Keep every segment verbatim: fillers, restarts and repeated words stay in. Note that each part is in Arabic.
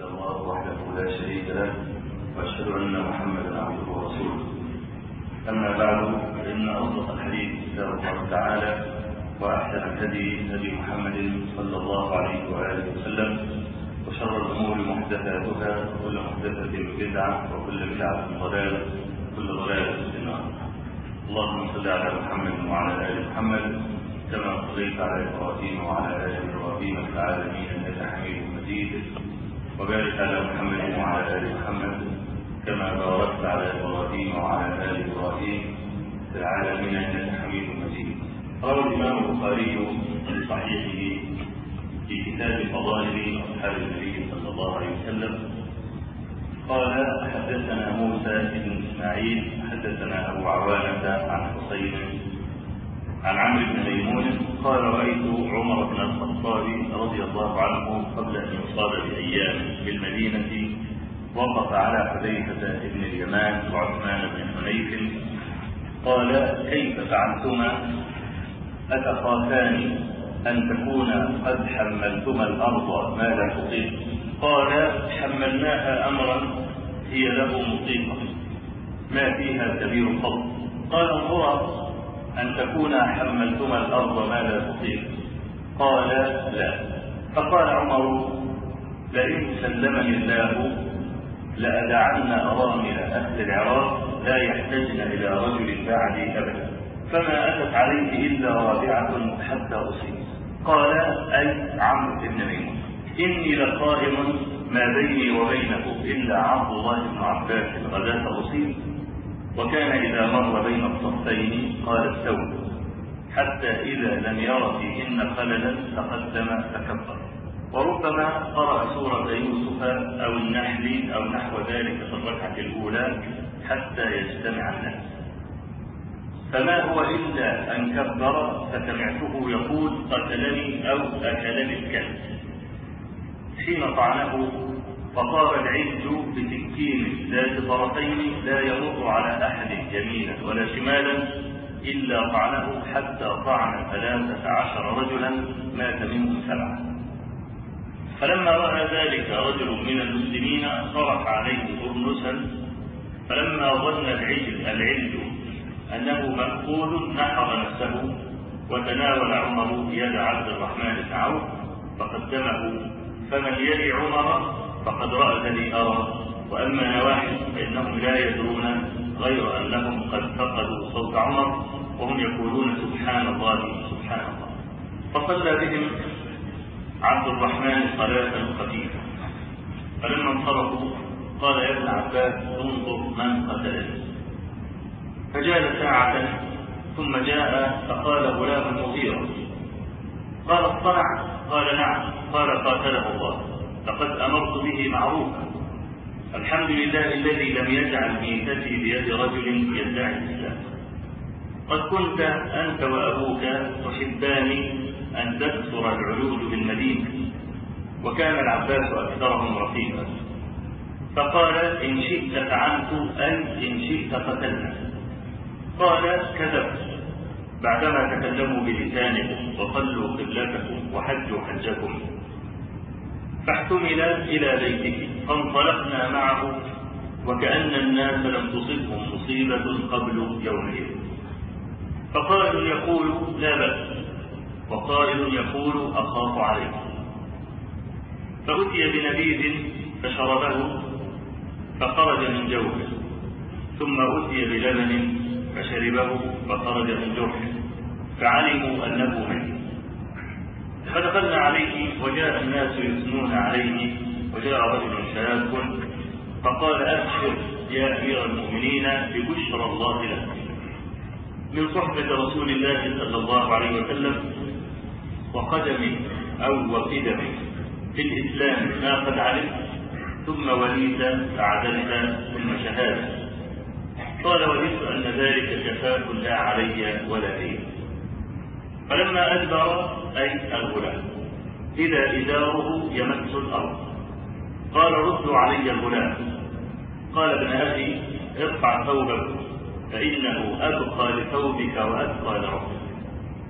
إلا الله وحده لا شريك له، وأشهد أن محمدا عبده ورسوله. أما بعد، فإن أصدق الحديث كتاب الله تعالى، وأحسن الهدي هدي محمد صلى الله عليه وآله وسلم، وشر الأمور محدثاتها، وكل محدثة بدعة، وكل بدعة ضلالة، وكل ضلالة في النار. اللهم صل على محمد وعلى آل محمد كما صليت على إبراهيم وعلى آل إبراهيم في العالمين إنك حميد مجيد، وبارك على محمد وعلى آل محمد كما باركت على إبراهيم وعلى آل إبراهيم في العالمين إنك حميد مجيد. روى الإمام البخاري في صحيحه في كتاب فضائل أصحاب النبي صلى الله عليه وسلم قال: حدثنا موسى بن إسماعيل حدثنا أبو عوانة عن حسين عن عمرو بن ميمون قال: رأيت عمر بن الخطاب رضي الله عنه قبل أن يصاب بأيام بالمدينة وقف على حذيفة بن اليمان وعثمان بن حنيف قال: كيف فعلتما؟ أتخافان أن تكون قد حملتما الأرض ما لا تطيق؟ قال: حملناها أمرا هي له مطيقة ما فيها كبير فضل. قال: انظرا أن تكون حملتما الأرض ما لا تطيق؟ قال: لا. فقال عمر: لئن سلمني الله لأدعن أرامل أهل العراق لا يحتجن إلى رجل بعدي أبدا، فما أتت عليه إلا رابعة حتى أصيب. قال: أي عمرو بن ميمون: إني لقائم ما بيني وبينه إلا عبد الله بن عباس غداة أصيب، وكان إذا مر بين الصفين قال: استووا، حتى إذا لم ير فيهن خللا تقدم فكبر. وربما قرأ سورة يوسف أو النحل أو نحو ذلك في الركعة الأولى حتى يجتمع الناس، فما هو إلا أن كبر فسمعته يقول: قتلني أو أكلني الكلب. حين طعنه فطار العج بسكين ذات طرفين لا يمر على أحد يمينا ولا شمالا إلا طعنه، حتى طعن ثلاثة عشر رجلا مات منهم سبعة. فلما رأى ذلك رجل من المسلمين صرف عليه برنسا، فلما ظن العجل العلج أنه مأكول نحر نفسه، وتناول عمر يد عبد الرحمن بن عوف فقدمه: فمن يلي عمر فقد رأى الذي أرى، وأما نواحي فإنهم لا يدرون غير أنهم قد فقدوا صوت عمر وهم يقولون سبحان الله سبحان الله. فصلى بهم عبد الرحمن صلاة خفيفة، فلما انصرفوا قال: يا ابن عباس انظر من قتلني. فجال ساعة ثم جاء فقال: غلام المغيرة. قال: اصطنع؟ قال: نعم. قال: قاتله الله، لقد أمرت به معروفا. الحمد لله الذي لم يجعل ميتتي بيد رجل يدعي الإسلام. قد كنت أنت وأبوك تحبان أن تكثر العلول بالمدينة، وكان العباس أكثرهم رفيقا. فقال: إن شئت فعلت، أي إن شئت قتلنا. قال: كذبت، بعدما تكلموا بلسانكم وصلوا قبلتكم وحجوا حجكم. فاحتمل إلى بيته فانطلقنا معه وكأن الناس لم تصبهم مصيبة قبل يومئذ. فقائل يقول: لا بأس، وقائل يقول: أخاف عليكم. فأتي بنبيذ فشربه فخرج من جوفه، ثم أتي بلبن فشربه فخرج من جرحه، فعلموا أنه ميت. فدخلنا عليه وجاء الناس يثنون عليه، وجاء رجل شاب فقال: أبشر يا أمير المؤمنين ببشرى الله لك من صحبة رسول الله صلى الله عليه وسلم، وقدم أو وقدم في الإسلام ما قد علمت، ثم وليت فعدلت ثم شهادة. قال: وددت أن ذلك شفاء لا علي ولا لي. فلما أدبر أي الغلام إذا إزاره يمس الأرض، قال: ردوا علي الغلام. قال: ابن أخي ارفع ثوبك فإنه أبقى لثوبك وأتقى لربك.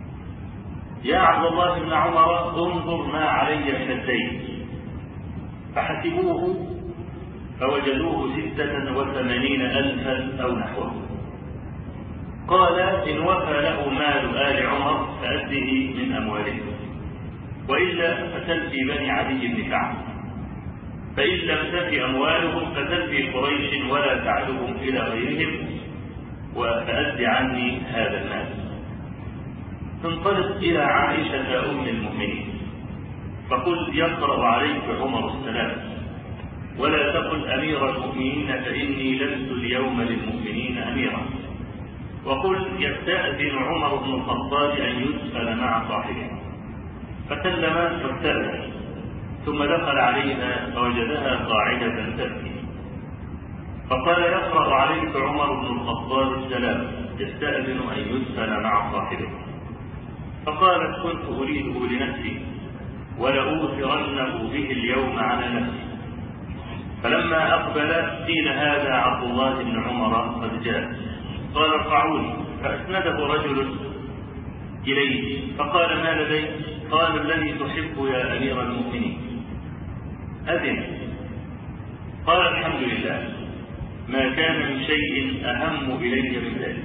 يا عبد الله بن عمر انظر ما علي من الدين. فحسبوه فوجدوه ستة وثمانين ألفا أو نحوه. قال إن وفى له مال آل عمر فأده من أموالهم، وإلا فتلفي بني عدي بن كعب، فإن لم تفي أموالهم فتلفي قريش ولا تعدهم إلى غيرهم، وفأد عني هذا المال. تنطلق إلى عائشة أم المؤمنين فقل يقرأ عليك عمر السلام، ولا تقل أمير المؤمنين فإني لست اليوم للمؤمنين أميرا، وقل يستأذن عمر بن الخطاب أن يدخل مع صاحبه. فسلم واستأذن، ثم دخل عليها فوجدها قاعدة تبكي، فقال يقرأ عليك عمر بن الخطاب السلام يستأذن أن يدخل مع صاحبه. فقالت كنت أريده لنفسي ولأوثرنه به اليوم على نفسي. فلما أقبل قيل هذا عبد الله بن عمر قد جاء، قال ارفعوني، فأسنده رجل إليه فقال ما لديك؟ قال الذي تحب يا أمير المؤمنين أذن. قال الحمد لله ما كان من شيء أهم إلي من ذلك،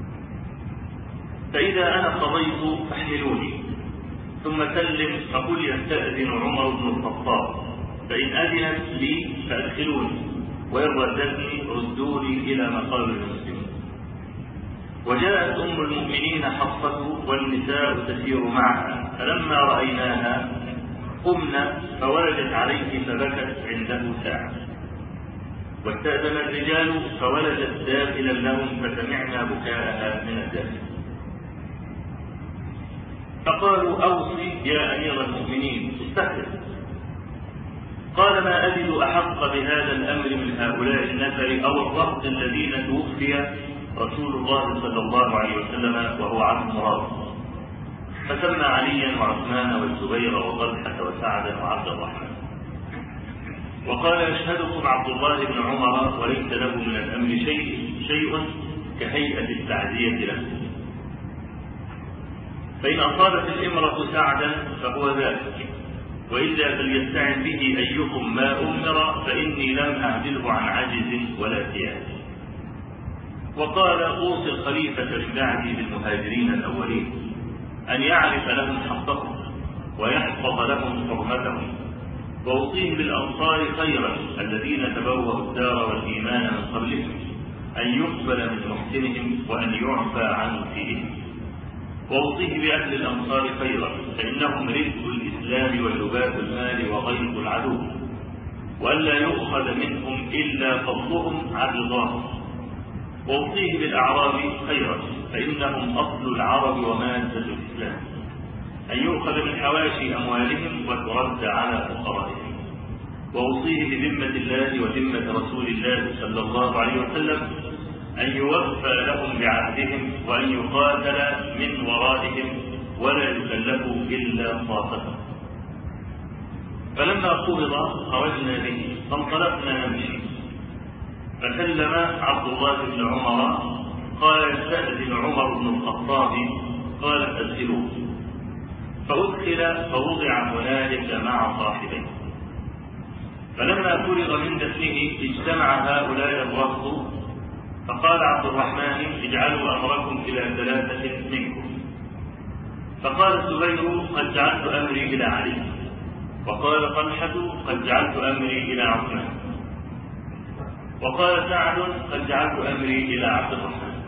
فإذا أنا قضيت فاحملوني، ثم سلم فقل يستأذن عمر بن الخطاب، فإن أذنت لي فأدخلوني، وإن ردتني ردوني إلى مقام المسلمين. وجاءت أم المؤمنين حفصة والنساء تسير معها، فلما رأيناها قمنا فولدت عليه فبكت عنده ساعة. واستأذن الرجال فولدت داخلا لهم فسمعنا بكاءها من الداخل. فقالوا أوصي يا أمير المؤمنين استخدم. قال ما أجد أحق بهذا الأمر من هؤلاء النفر أو الرهط الذين توفي رسول الله صلى الله عليه وسلم وهو عبد مراد. فسمى عليا وعثمان والزبير وطلحة وسعدا وعبد الرحمن، وقال يشهدكم عبد الله بن عمر وليس له من الأمر شيء شيء كهيئة التعزية له، فإن أصابت الإمرة سعدا فهو ذلك، وإلا فليستعن به أيكم ما أمر، فإني لم أعدله عن عجز ولا سياس. وقال أوصي الخليفة من بعدي بالمهاجرين الأولين أن يعرف لهم حقهم ويحفظ لهم حرمتهم، وأوصيه بالأنصار خيرا الذين تبوأوا الدار والإيمان من قبلهم أن يقبل من محسنهم وأن يعفى عن مسيئهم. وأوصيه بأهل الأنصار خيرا فإنهم رزق الإسلام ولباس المال وغيظ العدو، وألا يؤخذ منهم إلا فضلهم عن رضاهم. وأوصيه بالأعراب خيرا فإنهم أصل العرب ومادة الإسلام، أن يؤخذ من حواشي أموالهم وترد على فقرائهم. وأوصيه بذمة الله وذمة رسول الله صلى الله عليه وسلم أن يوفى لهم بعهدهم وأن يقاتل من ورائهم ولا يكلفوا إلا طاقتهم. فلما قبض خرجنا به فانطلقنا نمشي، فسلم عبد الله بن عمر قال يستأذن عمر بن الخطاب، قال استأذنوه. فأدخل فوضع هنالك مع صاحبيه. فلما فرغ من دفنه اجتمع هؤلاء الرهط، فقال عبد الرحمن اجعلوا أمركم إلى ثلاثة منكم. فقال الزبير قد جعلت أمري إلى علي، وقال طلحة قد جعلت أمري إلى عثمان، وقال سعد قد جعلت أمري إلى عبد الرحمن.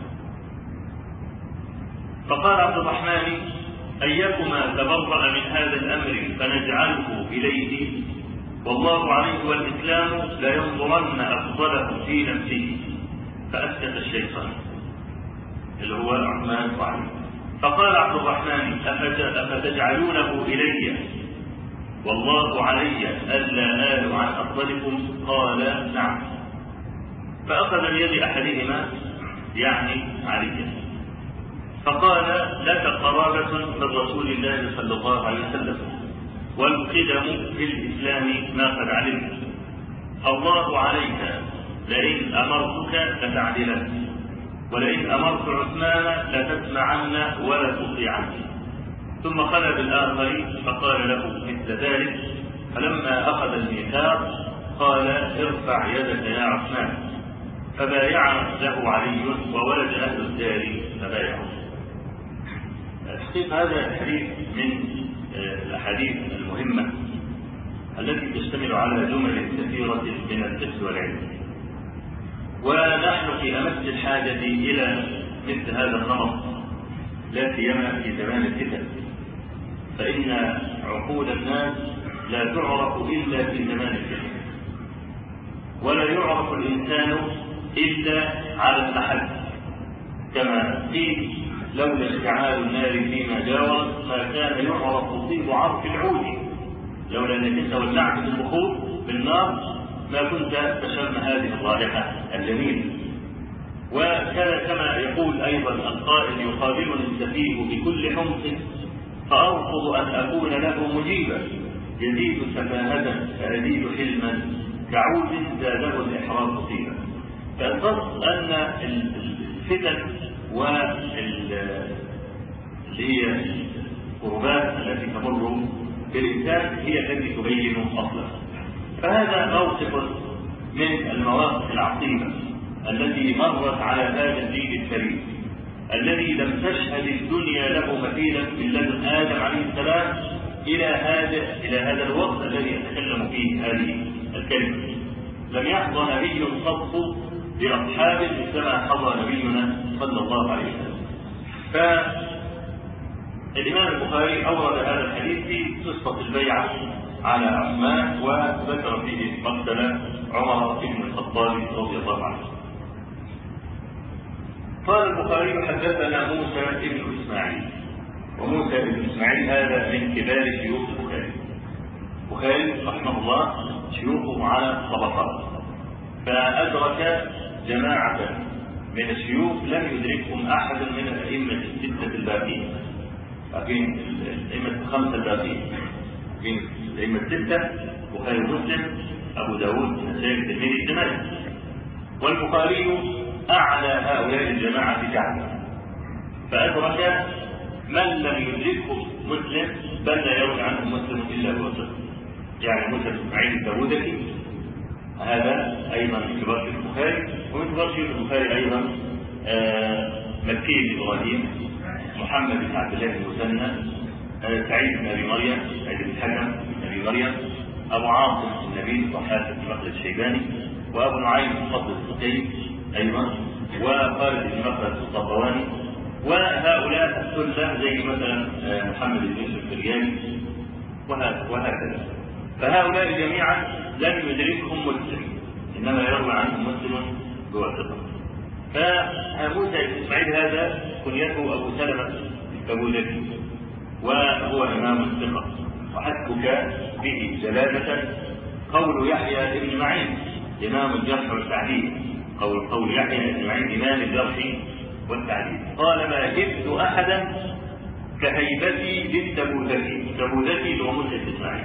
فقال عبد الرحمن أيكما تبرأ من هذا الأمر فنجعله إليه، والله عليه والإسلام لا ينظرن أفضله في نفسه. فأسكت الشيطان اللي هو عثمان وعلي. فقال عبد الرحمن أفتجعلونه إلي والله علي ألا آل عن أفضلكم؟ قال نعم. فأخذ بيد أحدهما يعني عليا، فقال لك قرابة من رسول الله صلى الله عليه وسلم، والقدم في الإسلام ما قد علمت، الله عليك لئن أمرتك لتعدلن، ولئن أمرت عثمان لتسمعن ولا تطيعن. ثم خلى بالآخر فقال له مثل ذلك. فلما أخذ الميثاق اليسار قال ارفع يدك يا عثمان، فبايع له علي وولد أهل الدار فبايعه. الحقيقة هذا الحديث من الأحاديث المهمة التي تشتمل على جمل كثيرة من الفقه والعلم، ونحن في أمس الحاجة إلى مثل هذا النمط، لا سيما في زمان الفتن، فإن عقول الناس لا تعرف إلا في زمان الفتن، ولا يعرف الإنسان إلا على المحل، كما قيل لولا اشتعال النار فيما جاورت ما كان يعرف طيب عرف العود، لولا انك انت ولعت بالبخور بالنار ما كنت تشم هذه الرائحه الجميله. وكان كما يقول ايضا القائل يقابلني السفيه بكل حمق فارفض ان اكون له مجيبا، يزيد سفاهه فازيد حلما كعود زاده الاحراق طيبا. فالقصد ان الفتن واللي هي القربات التي تمر بالإنسان هي التي تبين أصله. فهذا موقف من المواقف العظيمة التي مرت على هذا الدين الكريم الذي لم تشهد الدنيا له مثيلا من لدن آدم عليه السلام إلى هذا إلى هذا الوقت الذي يتكلم فيه هذه الكلمة. لم يحظى نبي قط بأصحابه مثلما حظى نبينا صلى الله عليه وسلم. فالإمام البخاري أورد هذا الحديث في قصة البيعة على عثمان، وذكر فيه مقتل عمر بن الخطاب رضي الله عنه. قال البخاري حدثنا موسى بن إسماعيل، وموسى بن إسماعيل هذا من كبار شيوخ البخاري. البخاري رحمه الله شيوخه على طبقات، فأدرك جماعة من الشيوخ لم يدركهم أحد من الأئمة الستة الباقين، لكن الأئمة الخمسة الباقين، لكن الأئمة الستة بخاري ومسلم أبو داود النسائي الترمذي ابن ماجه، والبخاري أعلى هؤلاء الجماعة جعلا، فأدرك من لم يدركه مسلم بل لا يروي عنه مسلم إلا هو صدق. يعني موسى بن إسماعيل الداودكي هذا أيضا من كبار شيوخ البخاري، ومن كبار شيوخ البخاري أيضا آه مكي بن إبراهيم، محمد بن عبد الله بن مسنى، آه سعيد بن أبي مريم، سعيد بن الحكم بن أبي مريم، أبو عاصم النبي ضحاك بن مخلد الشيباني، وأبو نعيم الفضل السقي أيضا، وخالد بن مخلد الصفواني، وهؤلاء السلة زي مثلا آه محمد بن يوسف الرياني وهكذا. فهؤلاء جميعا لم يدركهم مسلم، انما يروي عنهم مسلم بواسطه. فموسى بن اسماعيل هذا كنيته ابو سلمه الكبودكي، وهو امام الثقه، وحسبك به جلاله قول يحيى بن معين امام الجرح والتعديل، قول قول يحيى بن معين امام الجرح والتعديل، قال ما هبت احدا كهيبتي للتبوذكي، تبوذكي هو موسى بن اسماعيل،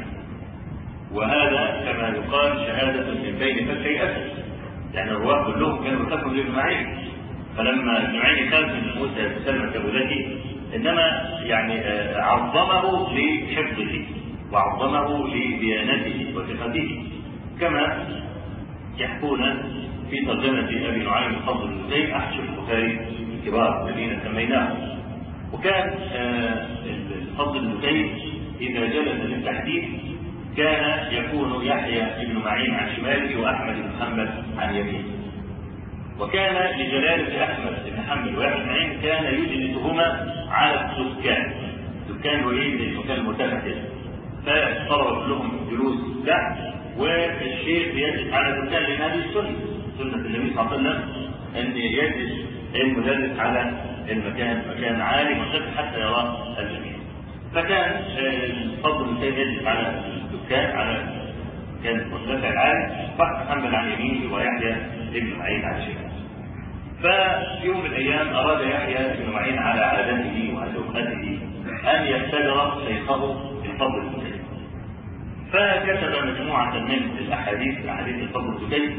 وهذا كما يقال شهادة من بين فتحي أسد، يعني الرواة كلهم كانوا يخافوا من ابن معين، فلما ابن معين خاف من موسى بن سلمة الكبودكي إنما يعني عظمه لحفظه وعظمه لديانته وثقته، كما يحكون في ترجمة أبي نعيم الفضل بن زيد أحد شيوخ البخاري الكبار الذين سميناهم. وكان الفضل بن زيد إذا جلس للتحديث كان يكون يحيى بن معين عن شماله واحمد بن محمد عن يمينه، وكان لجلاله احمد بن محمد ويحيى بن معين كان يجلسهما على السكان، السكان هو ايه؟ المكان المرتفع كده، فالطلبه كلهم جلوس تحت والشيخ يجلس على السكان، لان هذه السنه سنه النبي صلى الله عليه وسلم ان يجلس المدرس على المكان مكان عالي مرتفع حتى يراه الجميع. فكان الفضل بن زيد يجلس على السكان على كان مرتفع العالي، فمحمد عن يمينه ويحيى بن معين عن شماله. ففي يوم من الايام اراد يحيى بن معين على عادته وعزوقته ان يختبر شيخه الفضل بن زيد، فكتب مجموعه من الاحاديث احاديث الفضل بن زيد،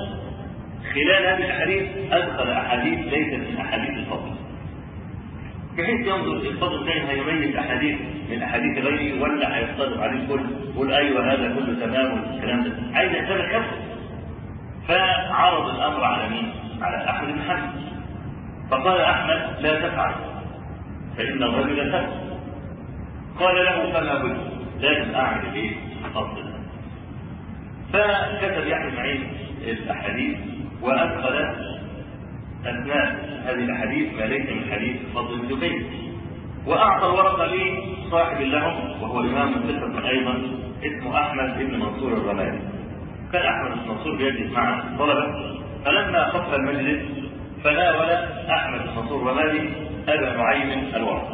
وخلال هذه الاحاديث ادخل احاديث ليست من احاديث الفضل، بحيث ينظر الفضل كان هيميز احاديث من احاديث غيره ولا هيصطدم عليه الكل يقول ايوه هذا كله تمام والكلام ده، عايز يتابع كفر. فعرض الامر على مين؟ على احمد بن حنبل. فقال احمد لا تفعل فان الرجل ثبت. قال له فما بد لازم اعمل ايه؟ افضل. فكتب يحيى بن معين الاحاديث وادخل اثناء هذه الاحاديث ما ليس من حديث فضل بن دكين، واعطى الورقه لصاحب لهم وهو امام ثقه ايضا اسمه احمد بن منصور الرمادي. كان احمد بن منصور بيجلس مع طلبه، فلما خف المجلس فناول احمد بن منصور الرمادي ابا نعيم الورقه،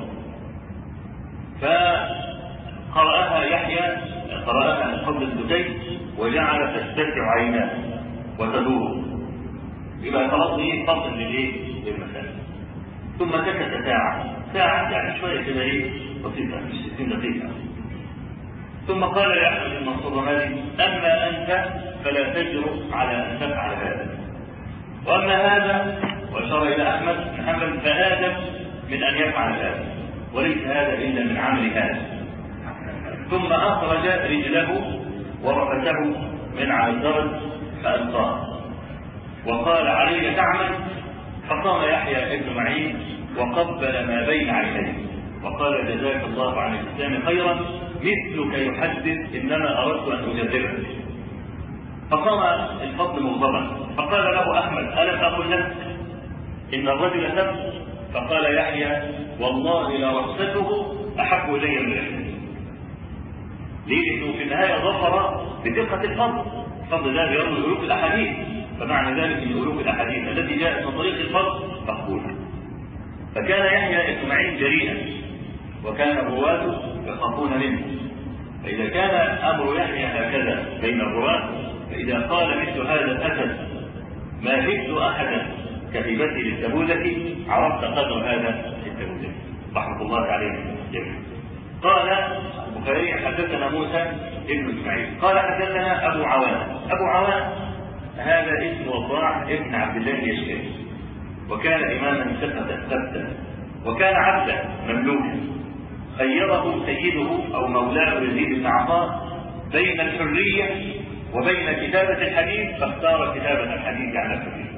فقرأها يحيى قرأها فضل بن دكين وجعل تستتع عيناه وتدور، يبقى خلاص ايه فصل للايه؟ للمسائل. ثم سكت ساعه ساعه يعني شويه كده ايه بسيطه مش ستين دقيقه. ثم قال لاحمد بن منصور الرمادي اما انت فلا تجرؤ على ان تفعل هذا، واما هذا واشار الى احمد بن حنبل فادم من ان يفعل هذا، وليس هذا الا من عمل هذا. ثم اخرج رجله ورفته من على الدرج فالقاه وقال علي تعمل. فقام يحيى بن معين وقبل ما بين عينيه وقال جزاك الله عن الاسلام خيرا مثلك يحدث انما اردت ان اجدده. فقام الفضل مغضبا فقال له احمد الم اقل لك ان الرجل ثبت؟ فقال يحيى والله لرخصته احب الي من رحلته. ليه؟ لانه في النهايه ظفر بدقه الفضل. الفضل ده بيروي الوف الاحاديث، فمعنى ذلك ان الوف الاحاديث التي جاءت من طريق الفضل مقبوله. فكان يحيى بن معين جريئا وكان الرواة يخافون منه، فاذا كان امر يحيى هكذا بين الرواة فاذا قال مثل هذا الاسد ما جئت احدا كهبتي للتبوذة عرفت قدر هذا التبوذة رحمه الله عليه جميعا. قال البخاري حدثنا موسى بن اسماعيل قال حدثنا ابو عوان. ابو عوان هذا اسم وضاح ابن عبد الله اليشكري، وكان اماما ثقة ثبتا، وكان عبدا مملوكا خيره سيده او مولاه يزيد بن عطاء بين الحريه وبين كتابه الحديث، فاختار كتابه الحديث على الحريه.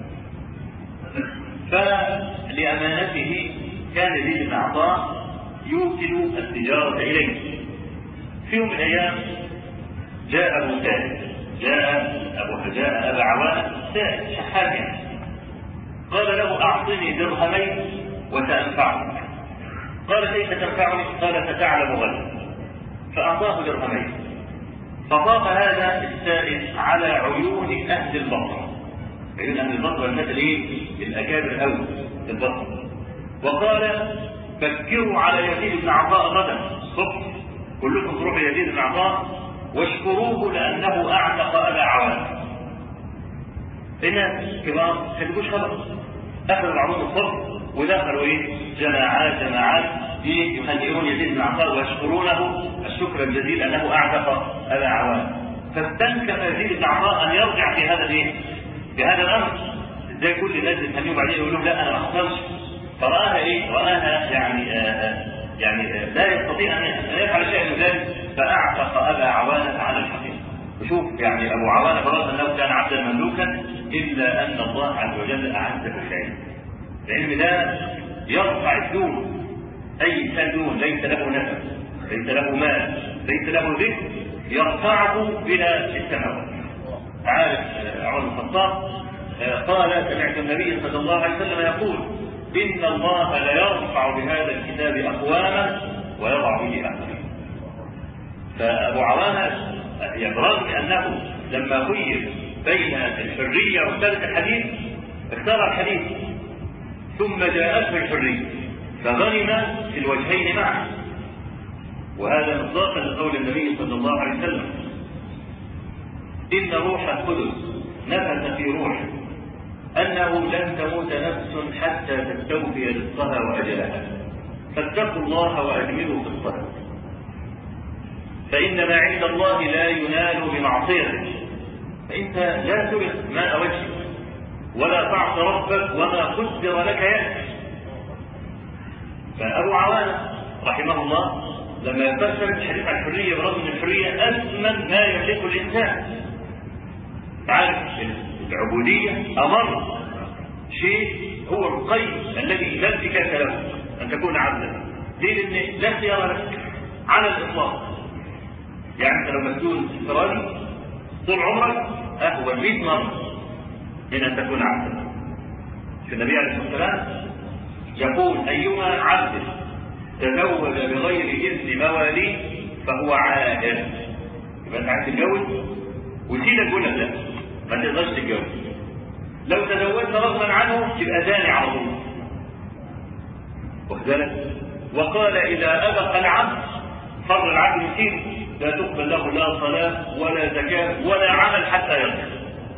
فلامانته كان يزيد بن عطاء يوكل التجاره اليه. في يوم من الايام جاء ابو سائل جاء ابو جاء ابا عوان سائل شحات يعني، قال له اعطني درهمين وسانفعك. قال كيف تنفعني؟ قال ستعلم غدا. فاعطاه درهمين. فطاف هذا السائل على عيون اهل البصره، عيون اهل البصره الناس الايه؟ الاكابر قوي في البصره، وقال فكروا على يزيد بن عطاء غدا الصبح، كلكم تروحوا يزيد بن عطاء واشكروه لانه اعتق ابا عوان. الناس كبار ما كتبوش خبر، اخذوا العروض الصبح ودخلوا ايه؟ جماعات جماعات يهنئون يزيد بن عطاء ويشكرونه الشكر الجزيل انه اعتق ابا عوان. فاستنكف يزيد بن عطاء ان يرجع في هذا الايه؟ في هذا الامر. ازاي كل الناس يهنئوا بعدين يقولوا لا انا ما حصلش؟ فراها ايه؟ راها يعني آآ يعني آآ لا يستطيع ان يفعل شيئا من ذلك، فاعتق ابا عوانه على الحقيقه. وشوف يعني ابو عوانه برغم انه كان عبدا مملوكا الا ان الله عز وجل اعزه بالعلم. العلم ده يرفع الدون. اي انسان دون ليس له نسب ليس له مال ليس له ذكر يرفعه الى السماوات. عارف عمر بن الخطاب قال سمعت النبي صلى الله عليه وسلم يقول ان الله لا يرفع بهذا الكتاب اقواما ويضع به اخرين. فابو عوانه يبرز انه لما خير بين الحريه وكتابه الحديث اختار الحديث، ثم جاءته الحريه فغنم في الوجهين معا. وهذا مصداقا لقول النبي صلى الله عليه وسلم ان روح القدس نفث في روحه انه لن تموت نفس حتى تستوفي رزقها واجلها، فاتقوا الله واجملوا في الطلب، فان ما عند الله لا ينال بمعصيته. فانت لا ترق ماء وجهك ولا تعص ربك وما قدر لك يأتي. فأبو عوانة رحمه الله لما يفسر الحديث عن الحرية برغم أن الحرية أثمن ما يملكه الإنسان. تعرف العبودية أمر شيء هو القيد الذي لا انتكاس له أن تكون عبدا. ليه؟ لأن لا اختيار لك على الإطلاق. يعني أنت لو مسؤول استرالي طول عمرك أهون مئة مرة من أن تكون عبدا. النبي عليه الصلاة والسلام يقول أيما عبد تزوج بغير إذن مواليه فهو عاهر. يبقى أنت عايز تتجوز وسيدك يقول لك لا ما تقدرش تتجوز. لو تزوجت رغما عنه تبقى زاني على طول. واخد بالك؟ وقال إذا أبق العبد فر العبد مسير لا تقبل له لا صلاة ولا زكاة ولا عمل حتى يرجع.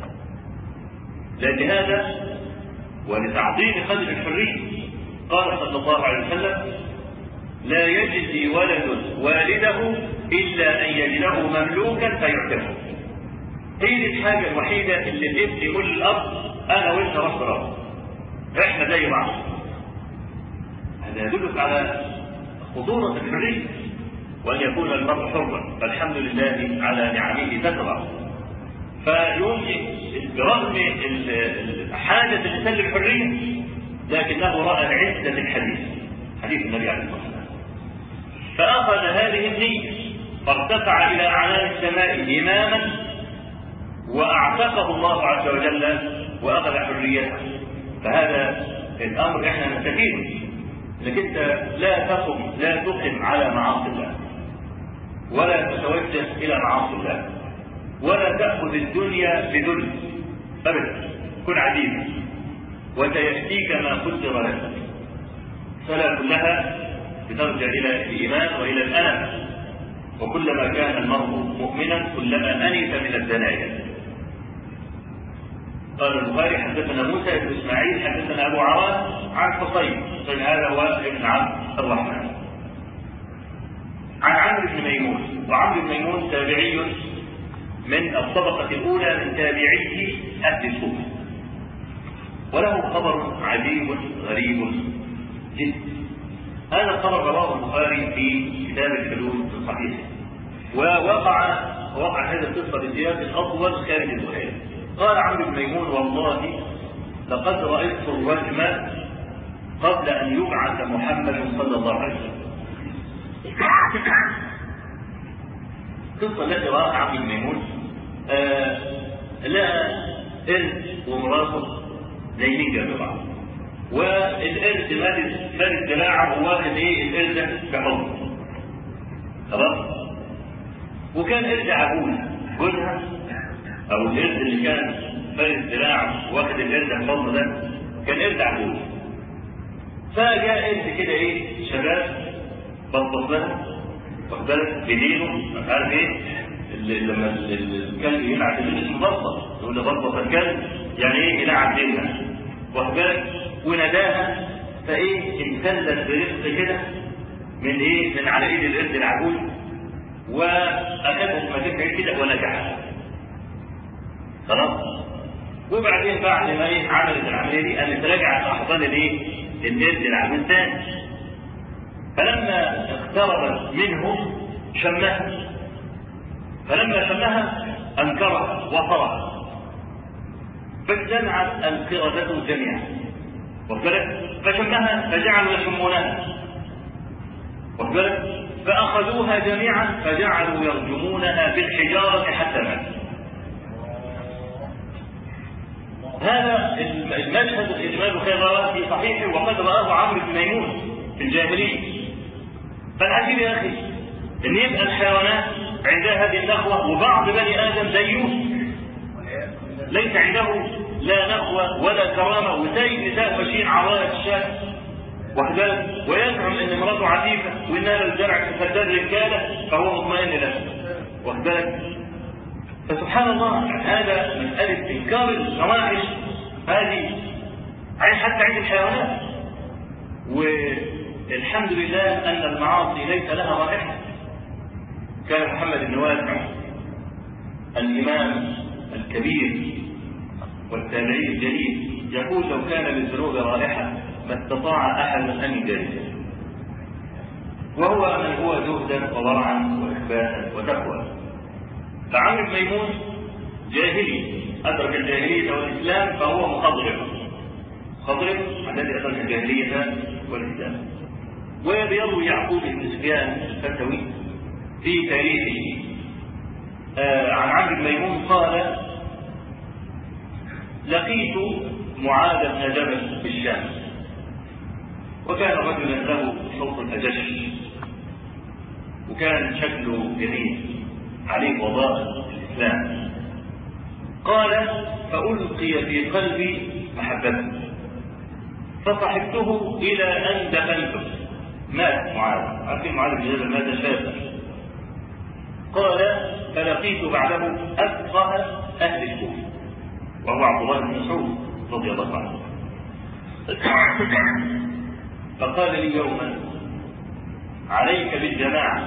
لأن هذا ولتعظيم قدر الحرية قال صلى الله عليه وسلم لا يجزي ولد والده إلا أن يجده مملوكا فيعتبه. هي الحاجة الوحيدة اللي الابن يقول للأب أنا وأنت رب رب إحنا زي بعض. هذا يدلك على خطورة الحرية وأن يكون المرء حرا. فالحمد لله على نعمه تكرر. فيمكن برغم حاجة الإنسان للحرية لكنه رأى عزة الحديث حديث النبي عليه الصلاة والسلام فأخذ هذه النية فارتفع إلى أعلام السماء إماما وأعتقه الله عز وجل وأخذ حريته. فهذا الأمر إحنا نستفيد لك أنت لا تقم لا تقم على معاصي الله ولا تتوجه إلى معاصي الله ولا تأخذ الدنيا بذل أبدا. كن عديما وسيأتيك ما قدر لك. فلا كلها بترجع إلى الإيمان وإلى الألم. وكلما كان المرء مؤمنا كلما أنف من الدنايا. قال البخاري حدثنا موسى بن إسماعيل حدثنا أبو عوان عن حصين هذا هو ابن عبد الرحمن عن عمرو بن ميمون. وعمرو بن ميمون تابعي من الطبقة الأولى من تابعي أهل الكوفة وله خبر عجيب غريب جدا. هذا الخبر رواه البخاري في كتاب الحدود الصحيح ووقع وقع هذا القصة بسياق الأطول خارج البخاري. قال عمرو بن ميمون والله لقد رأيت الرجم قبل أن يبعث محمد صلى الله عليه وسلم. القصة التي رأى عمرو بن ميمون آه لقى قرد ومراته نايمين جنب بعض والقرد مادد فارد دراعه وواخد ايه القرد بحضنه خلاص. وكان قرد عجوز جوزها او القرد اللي كان فارد دراعه واخد القرد بحضنه ده كان قرد عجوز. فجاء قرد كده ايه شباب بطبط لها واخد بالك بدينه مش عارف ايه لما الكلب يلعب اللي اسمه بطه يقول له بطه الكلب يعني ايه يلعب دينها واخد بالك وناداها فايه امتدت برزق كده من ايه من على ايد القرد العجوز واخذها مكانها كده ونجحها خلاص. وبعدين بعد ما ايه عملت العمليه دي قامت رجعت احضان الايه القرد العجوز تاني. فلما اقتربت منه شمها فلما شمها انكرها وفرح فاجتمعت القردة جميعا فشمها فجعلوا يشمونها فأخذوها جميعا فجعلوا يرجمونها بالحجارة حتى مات. هذا المشهد الإمام الخيرات في صحيحه وقد رآه عمرو بن ميمون في الجاهلية. فالعجيب يا أخي أن يبقى الحيوانات عندها هذه النخوة وبعض بني آدم زيوه ليس عنده لا نخوة ولا كرامة وزي نساء ماشيين عراية الشاة وحدات ويزعم أن امراته عفيفة وإنها للزرع تفدد رجالة فهو مطمئن له وحدات. فسبحان الله هذا مسألة إنكار الفواحش هذه حتى عند الحيوانات. والحمد لله أن المعاصي ليس لها رائحة. كان محمد بن واسع الإمام الكبير والتابعي الجليل يقول لو كان للذنوب رائحة ما استطاع أحد أن يجازيه. وهو من هو زهدا وورعا وإخباتا وتقوى. فعمرو بن ميمون جاهلي أدرك الجاهلية والإسلام فهو مخضرم خضرم الذي أدرك الجاهلية والإسلام. ويروي يعقوب بن سفيان الفتوي في تاريخه آه عن عمرو بن ميمون قال: لقيت معاذ بن جبل بالشام، وكان رجلا له صوت الأجش، وكان شكله جميل عليه وظائف الإسلام. قال: فألقي في قلبي محبته، فصحبته إلى أن دفنته. مات معاذ، عارفين معاذ بن جبل مات شابا. قال: فلقيت بعده أفقه أهل الكوفة، وهو عبد الله بن مسعود رضي الله عنه. فقال لي يوما: عليك بالجماعة،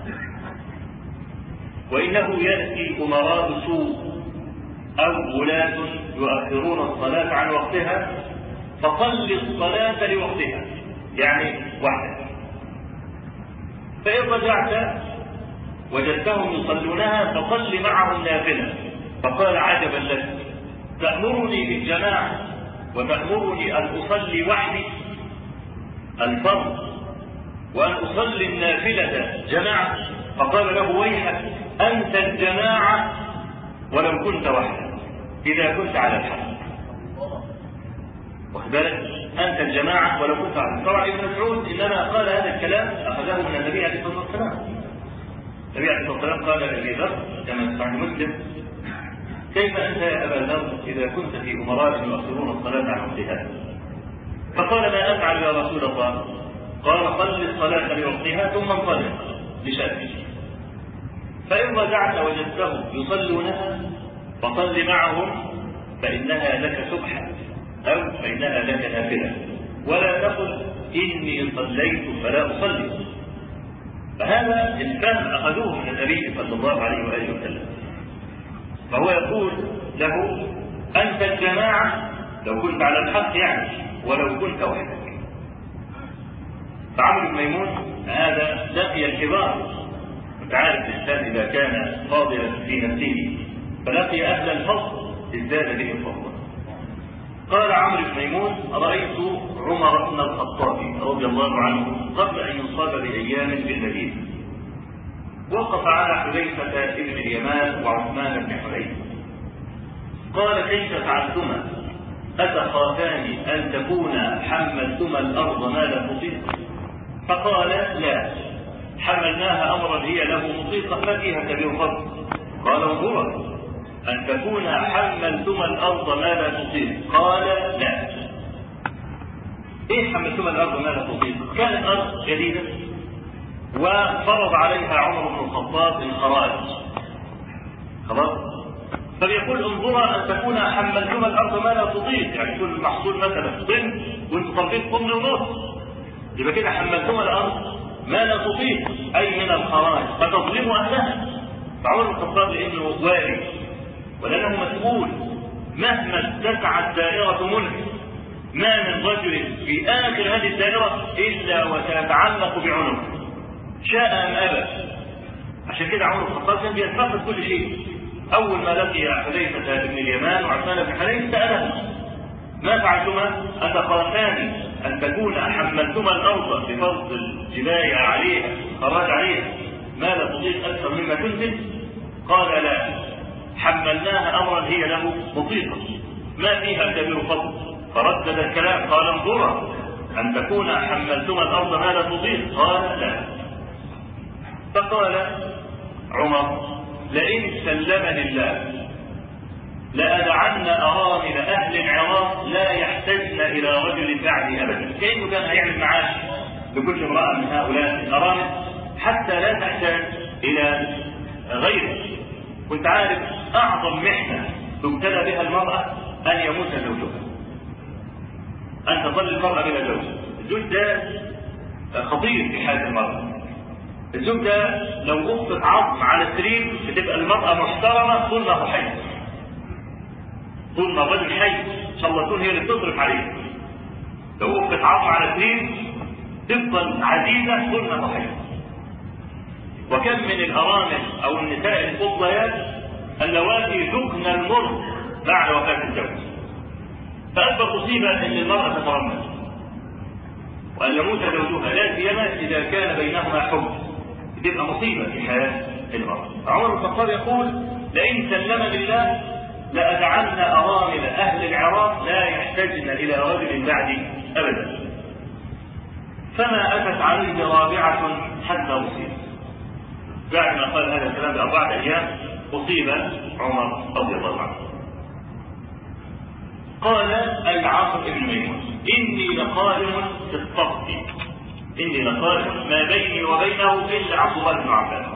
وإنه يأتي أمراء سوء أو ولاة يؤخرون الصلاة عن وقتها، فصل الصلاة لوقتها، يعني وحدك. فإن رجعت وجدتهم يصلونها فصل معهم نافلة. فقال: عجبا لك، تأمرني بالجماعة وتأمرني أن أصلي وحدي الفرض وأن أصلي النافلة جماعة؟ فقال له: ويحك، أنت الجماعة ولو كنت وحدك إذا كنت على الحق. واخد بالك؟ أنت الجماعة ولو كنت على الحق. طبعا ابن مسعود إنما قال هذا الكلام أخذه من النبي عليه الصلاة والسلام. النبي عليه الصلاة والسلام قال لأبي ذر كما في مسلم: كيف أنت يا أبا ذر إذا كنت في أمراء يؤخرون الصلاة عن وقتها؟ فقال: ما أفعل يا رسول الله؟ قال: صل الصلاة لوقتها ثم انطلق لشأنك، فإن رجعت وجدتهم يصلونها فصل معهم، فإنها لك سبحة أو فإنها لك نافلة، ولا تقل إني صليت فلا أصلي. فهذا الفهم أخذوه من النبي صلى الله عليه وآله وسلم. فهو يقول له: أنت الجماعة لو كنت على الحق يعني، ولو كنت وحدك. فعمرو بن ميمون هذا لقي الكبار. انت عارف الانسان اذا كان فاضلا في نفسه فلقي اهل الفضل ازداد به فضلا. قال عمرو بن ميمون: رايت عمر بن الخطاب رضي الله عنه قبل ان يصاب بايام بالمدينه، وقف على حذيفه بن اليمان وعثمان بن حنين. قال: كيف فعلتما؟ أتخافان أن تكون حملتما الأرض ما لا تطيق؟ فقال: لا، حملناها أمرا هي له مطيقة ما فيها كبير فضل. قال: انظرا، أن تكون حملتما الأرض ما لا تطيق. قال: لا. إيه حملتما الأرض ما لا تطيق؟ كانت أرض جديدة وفرض عليها عمر بن الخطاب الخراج، خلاص؟ فبيقول: انظرا أن تكون حملتما الأرض ما لا تطيق، يعني كل محصول مثلا طن وانتم طالبين طن ونص، يبقى كده حملتما الأرض ما لا تطيق أي من الخراج فتظلموا أهلها. فعمر بن الخطاب لأنه والي ولأنه مسؤول، مهما اتسعت دائرة ملك ما من رجل في آخر هذه الدائرة إلا وسيتعلق بعنقه شاء أم أبى. عشان كده عمر بن الخطاب كان بيتفقد كل شيء. أول ما لقي حذيفة بن اليمان وعثمان بن حنين سألهم: ما فعلتما؟ أتخافان أن تكون حملتما الأرض بفرض الجباية عليها خراج عليها ما لا تطيق أكثر مما كنتم؟ قال: لا، حملناها أمرا هي له مطيقة ما فيها كبير فضل. فردد الكلام قال: انظرا أن تكون حملتما الأرض ما لا تطيق. قال: لا. فقال عمر: لئن سلمني الله لأدعن أرامل أهل العراق لا يحتجن إلى رجل بعدي أبدا. كأنه كان هيعمل معاش لكل امرأة من هؤلاء الأرامل حتى لا تحتاج إلى غيره. كنت عارف أعظم محنة تبتلى بها المرأة أن يموت زوجها، أن تظل المرأة بلا زوج. الزوج ده خطير في حياة المرأة. الزوج ده لو أسقط عظم على السرير بتبقى المرأة محترمة طول ما هو حي، طول ما الرجل حي ان شاء الله تكون هي اللي بتصرف عليه. لو أسقط عظم على السرير تفضل عزيزة طول ما تحيا. وكم من الأرامل أو النساء الفضليات اللواتي ذقن المر بعد وفاة الزوج. فأكبر مصيبة أن المرأة تترمل وأن يموت زوجها، لا سيما إذا كان بينهما حب، تبقى مصيبة في حياة المرأة. عمر بن الخطاب يقول: لئن سلم لله لأدعن أرامل أهل العراق لا يحتاجن إلى رجل بعدي أبدا. فما أتت عليه رابعة حتى أصيب. بعد ما قال هذا الكلام بأربعة أيام أصيب عمر رضي الله عنه. قال العاص بن ميمون: إني لقائم في الصف، إني لقائم ما بيني وبينه إلا عبد الله بن عباس.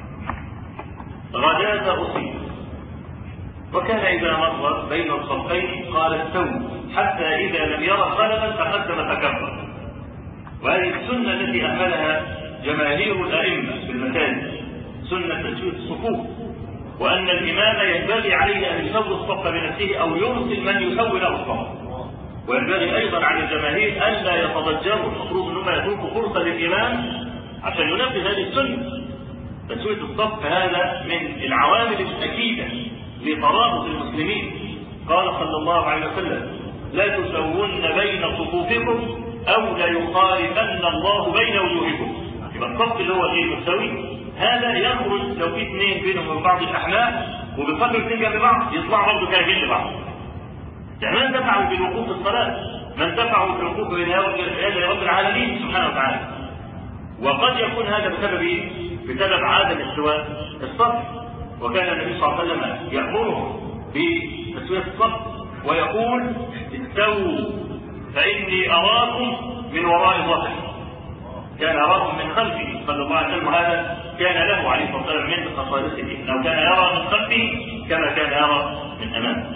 غداة أصيب، وكان إذا مر بين الصفين قال استووا، حتى إذا لم يرى خللا تقدم تكبر. وهذه السنة التي أهملها جماهير الأئمة في المساجد، سنة تسوية الصفوف، وأن الإمام ينبغي عليه أن يسوي الصف بنفسه أو يرسل من يسوي له الصف. وينبغي أيضا على الجماهير ألا يتضجروا، المفروض أنهم يتركوا فرصة للإمام عشان ينفذ هذه السنة. تسوية الصف هذا من العوامل الأكيدة لترابط المسلمين. قال صلى الله عليه وسلم: لا تسوون بين صفوفكم أو ليخالفن الله بين وجوهكم. يبقى الصف اللي هو غير مستوي هذا يخرج لو في اثنين بينهم وبين بعض الأحناف وبيصلوا اثنين جنب بعض يطلعوا برضه كارهين لبعض. يعني من دفعوا بالوقوف في الصلاة، من دفعوا بالوقوف بين يدي رب العالمين سبحانه وتعالى. وقد يكون هذا بسبب ايه؟ بسبب عدم استواء الصف. وكان النبي صلى الله عليه وسلم يأمرهم بتسوية الصف ويقول: استووا فإني أراكم من وراء ظهري. كان يراهم من خلفه صلى الله عليه وسلم، هذا كان له عليه الصلاة والسلام من خصائصه، لو كان يرى من خلفه كما كان يرى من أمامه.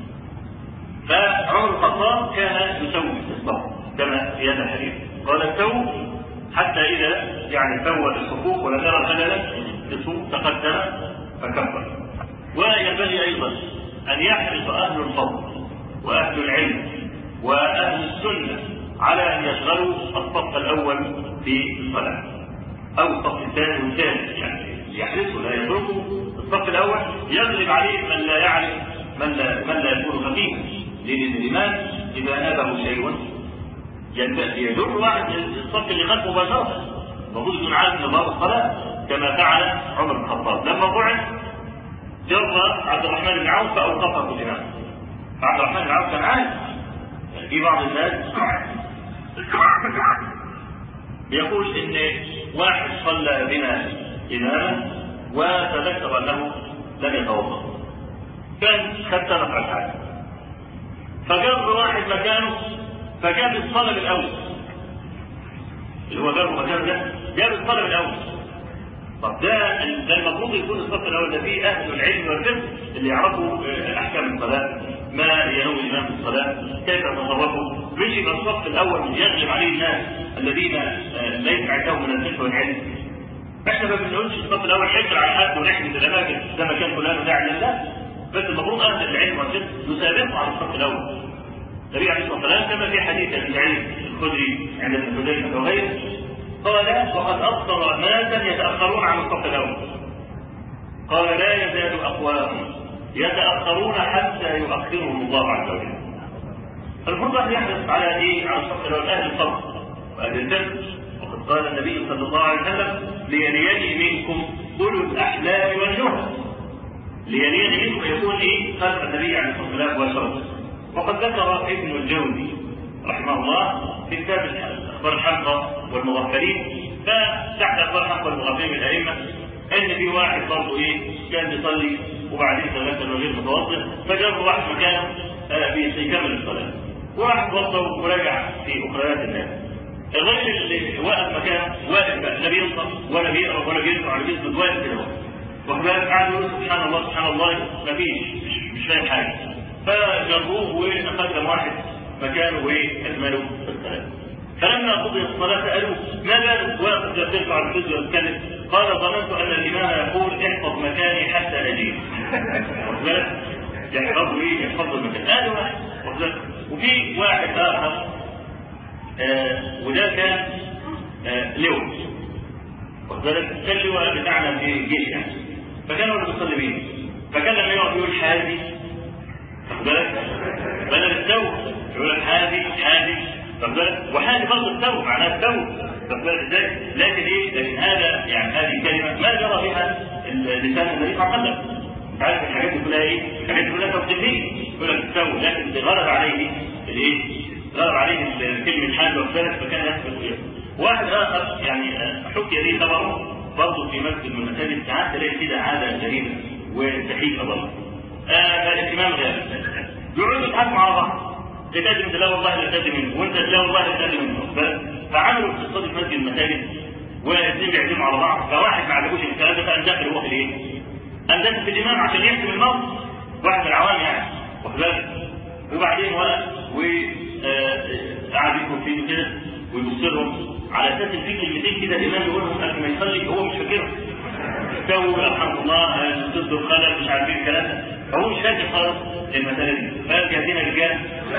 فعمر الخطاب كان يسوي الصف كما في هذا الحديث، قال: استووا حتى إذا يعني سوى الصفوف ولم يرى خللا الصفوف تقدم فكبر. وينبغي أيضا أن يحرص أهل الفضل وأهل العلم وأهل السنة على أن يشغلوا الصف الأول في الصلاة أو الصف الثاني والثالث، يعني يحرصوا لا يتركوا الصف الأول يغلب عليه من لا يعرف من لا, من لا يكون فقيها. لأن الإمام إذا نابه شيء يجر واحد الصف اللي خلفه مباشرة، المفروض يكون عارف نظام الصلاة كما فعل عمر بن الخطاب لما بعث جر عبد الرحمن بن عوف فأوقفه الإمام. عبد الرحمن بن عوف كان عارف في بعض الناس يقول إن واحد صلى بنا إماما وتذكر أنه لم يتوضأ، كان خد ركعتين، فجر واحد مكانه فجاب الصلاة الأول اللي هو جابه مكانه ده، جاب الصلاة الأول. طب ده ده المفروض يكون الصف الأول ده فيه أهل العلم والفقه اللي يعرفوا أحكام الصلاة، ما ينوي الإمام في الصلاة، كيف يتصرفوا. مش يبقى الصف الأول يغلب عليه الناس الذين ليس عندهم من الفقه والعلم. احنا ما بنقولش الصف الأول يجري على حد ونحجز الأماكن ده مكان فلان داعي لله، بس المفروض أهل العلم والفقه يسابقوا على الصف الأول. النبي عليه الصلاة والسلام كما في حديث ابي سعيد الخدري عند ابن حذيفة وغيره قال: وقد أبصر ناسا يتأخرون عن الصف الأول. قال: لا يزال أقوام يتأخرون حتى يؤخرهم الله عز وجل. المفروض أن يحرص على إيه؟ على الصف الأول، أهل الصف وأهل الفقه. وقد قال النبي صلى الله عليه وسلم: ليليني منكم أولو الأحلام والنهى. ليليني منكم يكون إيه؟ خلف النبي عليه الصلاة والسلام مباشرة. وقد ذكر ابن الجوزي رحمه الله في كتاب اخبار الحلقه والمغفلين، فتحت اخبار الحلقه والمغفلين من الائمه ان في واحد برضه ايه كان بيصلي وبعدين تغسل وغير متوضئ فجاب واحد مكانه في كامل الصلاه، وراح توضا ورجع في اخريات الناس. الراجل اللي واقف مكانه واقف بقى لا بينصف ولا بيقرا ولا بيرفع ولا بيسجد، واقف كده وكذلك قاعد يقول سبحان الله سبحان الله مفيش مش, مش فاهم حاجه. فجروه وقدم واحد مكانه واكملوا الصلاه. فلما قضي الصلاه سالوه: ما بالك واقف يرفع الجزء ويتكلم؟ قال: ظننت ان الامام يقول احفظ مكاني حتى اجيب. يحفظوا ايه؟ يحفظوا المكان. هذا واحد. وفي واحد اخر آه وده كان آه لواء، واخد بالك؟ كان لواء بتاعنا في الجيش يعني، فكان هو اللي بيصلي بيه، فكان لما يقعد يقول حازي، واخد بالك؟ بدل الثوب يقول لك حازي حازي، واخد بالك؟ وحازي برضه الثوب معناها الثوب، واخد بالك ازاي؟ لكن ايه؟ لكن هذا يعني هذه الكلمه ما جرى بها لسان النبي صلى الله عليه وسلم. انت عارف الحاجات دي كلها ايه؟ الحاجات دي كلها توقيفيه، يقول لك الثوب، لكن غلب عليه الايه؟ غلب عليه كلمه حاز، واخد بالك؟ فكان يحسب ايه؟ واحد اخر يعني حكي لي خبره برضه في مسجد من المساجد، ساعات تلاقي كده عاده غريبه وسخيفه برضه. آه الامام غالب يقعدوا يضحكوا على بعض، تقدم انت لا والله لا تقدم منه، وانت لا والله لا تقدم منه، فعملوا اقتصاد في مسجد المساجد والاثنين بيعزموا على بعض، فواحد ما عجبوش الكلام ده فقام داخل هو في الايه؟ قام داخل في الامام عشان يحسم الموت، واحد من العوام يعني، واخد بالك؟ وبعدين وقف وقعد يكتب فيه كده ويبص لهم على اساس ان في كلمتين كده الامام يقولهم قبل ما يصلي هو مش فاكرهم. استووا الحمد لله ضد الخلل مش عارفين الكلام ده، فهو مش فاكر خالص المساله دي، فقال جاهزين يا رجال.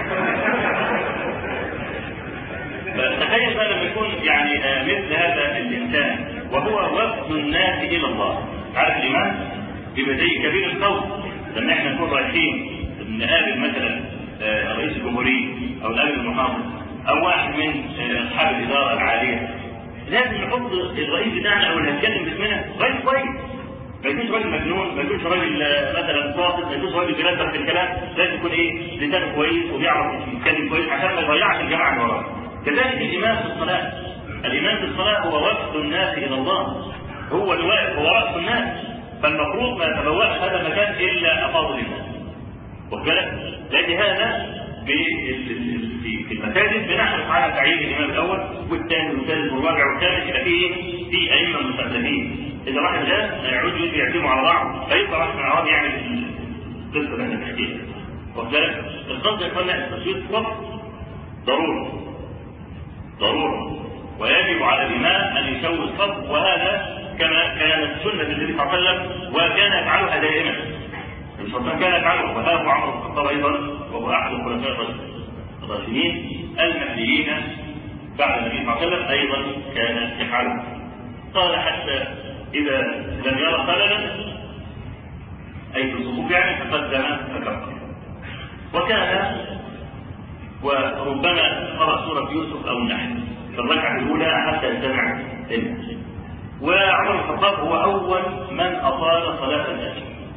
فتخيل بقى لما يكون يعني مثل هذا الانسان وهو وفد الناس الى الله، عارف الايمان؟ يبقى زي كبير القوم، لما احنا نكون رايحين نقابل مثلا رئيس الجمهوريه او نقابل المحافظ او واحد من اصحاب الاداره العاليه، لازم نحط الرئيس بتاعنا او اللي هيتكلم باسمنا رئيس كويس، ما يكونش راجل مجنون، ما يكونش راجل مثلا ساقط، ما يكونش راجل بيرتب في الكلام، لازم يكون ايه؟ لسانه كويس وبيعرف يتكلم كويس عشان ما يضيعش الجماعه اللي وراه. كذلك الامام في الصلاه، الامام في الصلاه هو وفد الناس الى الله، هو اللي واقف، هو راس الناس، فالمفروض ما يتبوأش هذا المكان الا افاضل الناس، واخد بالك؟ لكن هذا في المساجد بنحرص على تعيين الامام الاول والثاني والثالث والرابع والخامس، يبقى فيه في ائمه مستخدمين، اذا واحد جاء ما يعودوا يعزموا على بعض فيبقى واحد من العوام يعمل القصه اللي احنا بنحكيها، واخد بالك؟ القصد يقول التصويت وقت ضروره ضروره ويجب على الامام ان يسوي الصف، وهذا كما كانت سنه النبي صلى الله عليه وسلم وكان يفعلها دائما. النبي صلى الله عليه وسلم كان يفعله، وهذا عمر بن الخطاب ايضا وهو احد الخلفاء الراشدين المهديين بعد النبي صلى الله عليه وسلم ايضا كان يفعله. قال حتى اذا لم يرى خللا اي في الصفوف يعني تقدم فكبر، وكان وربما قرأ سورة يوسف او النحل في الركعة الاولى حتى يستمع الناس. وعمر بن الخطاب هو اول من اطال صلاة الناس،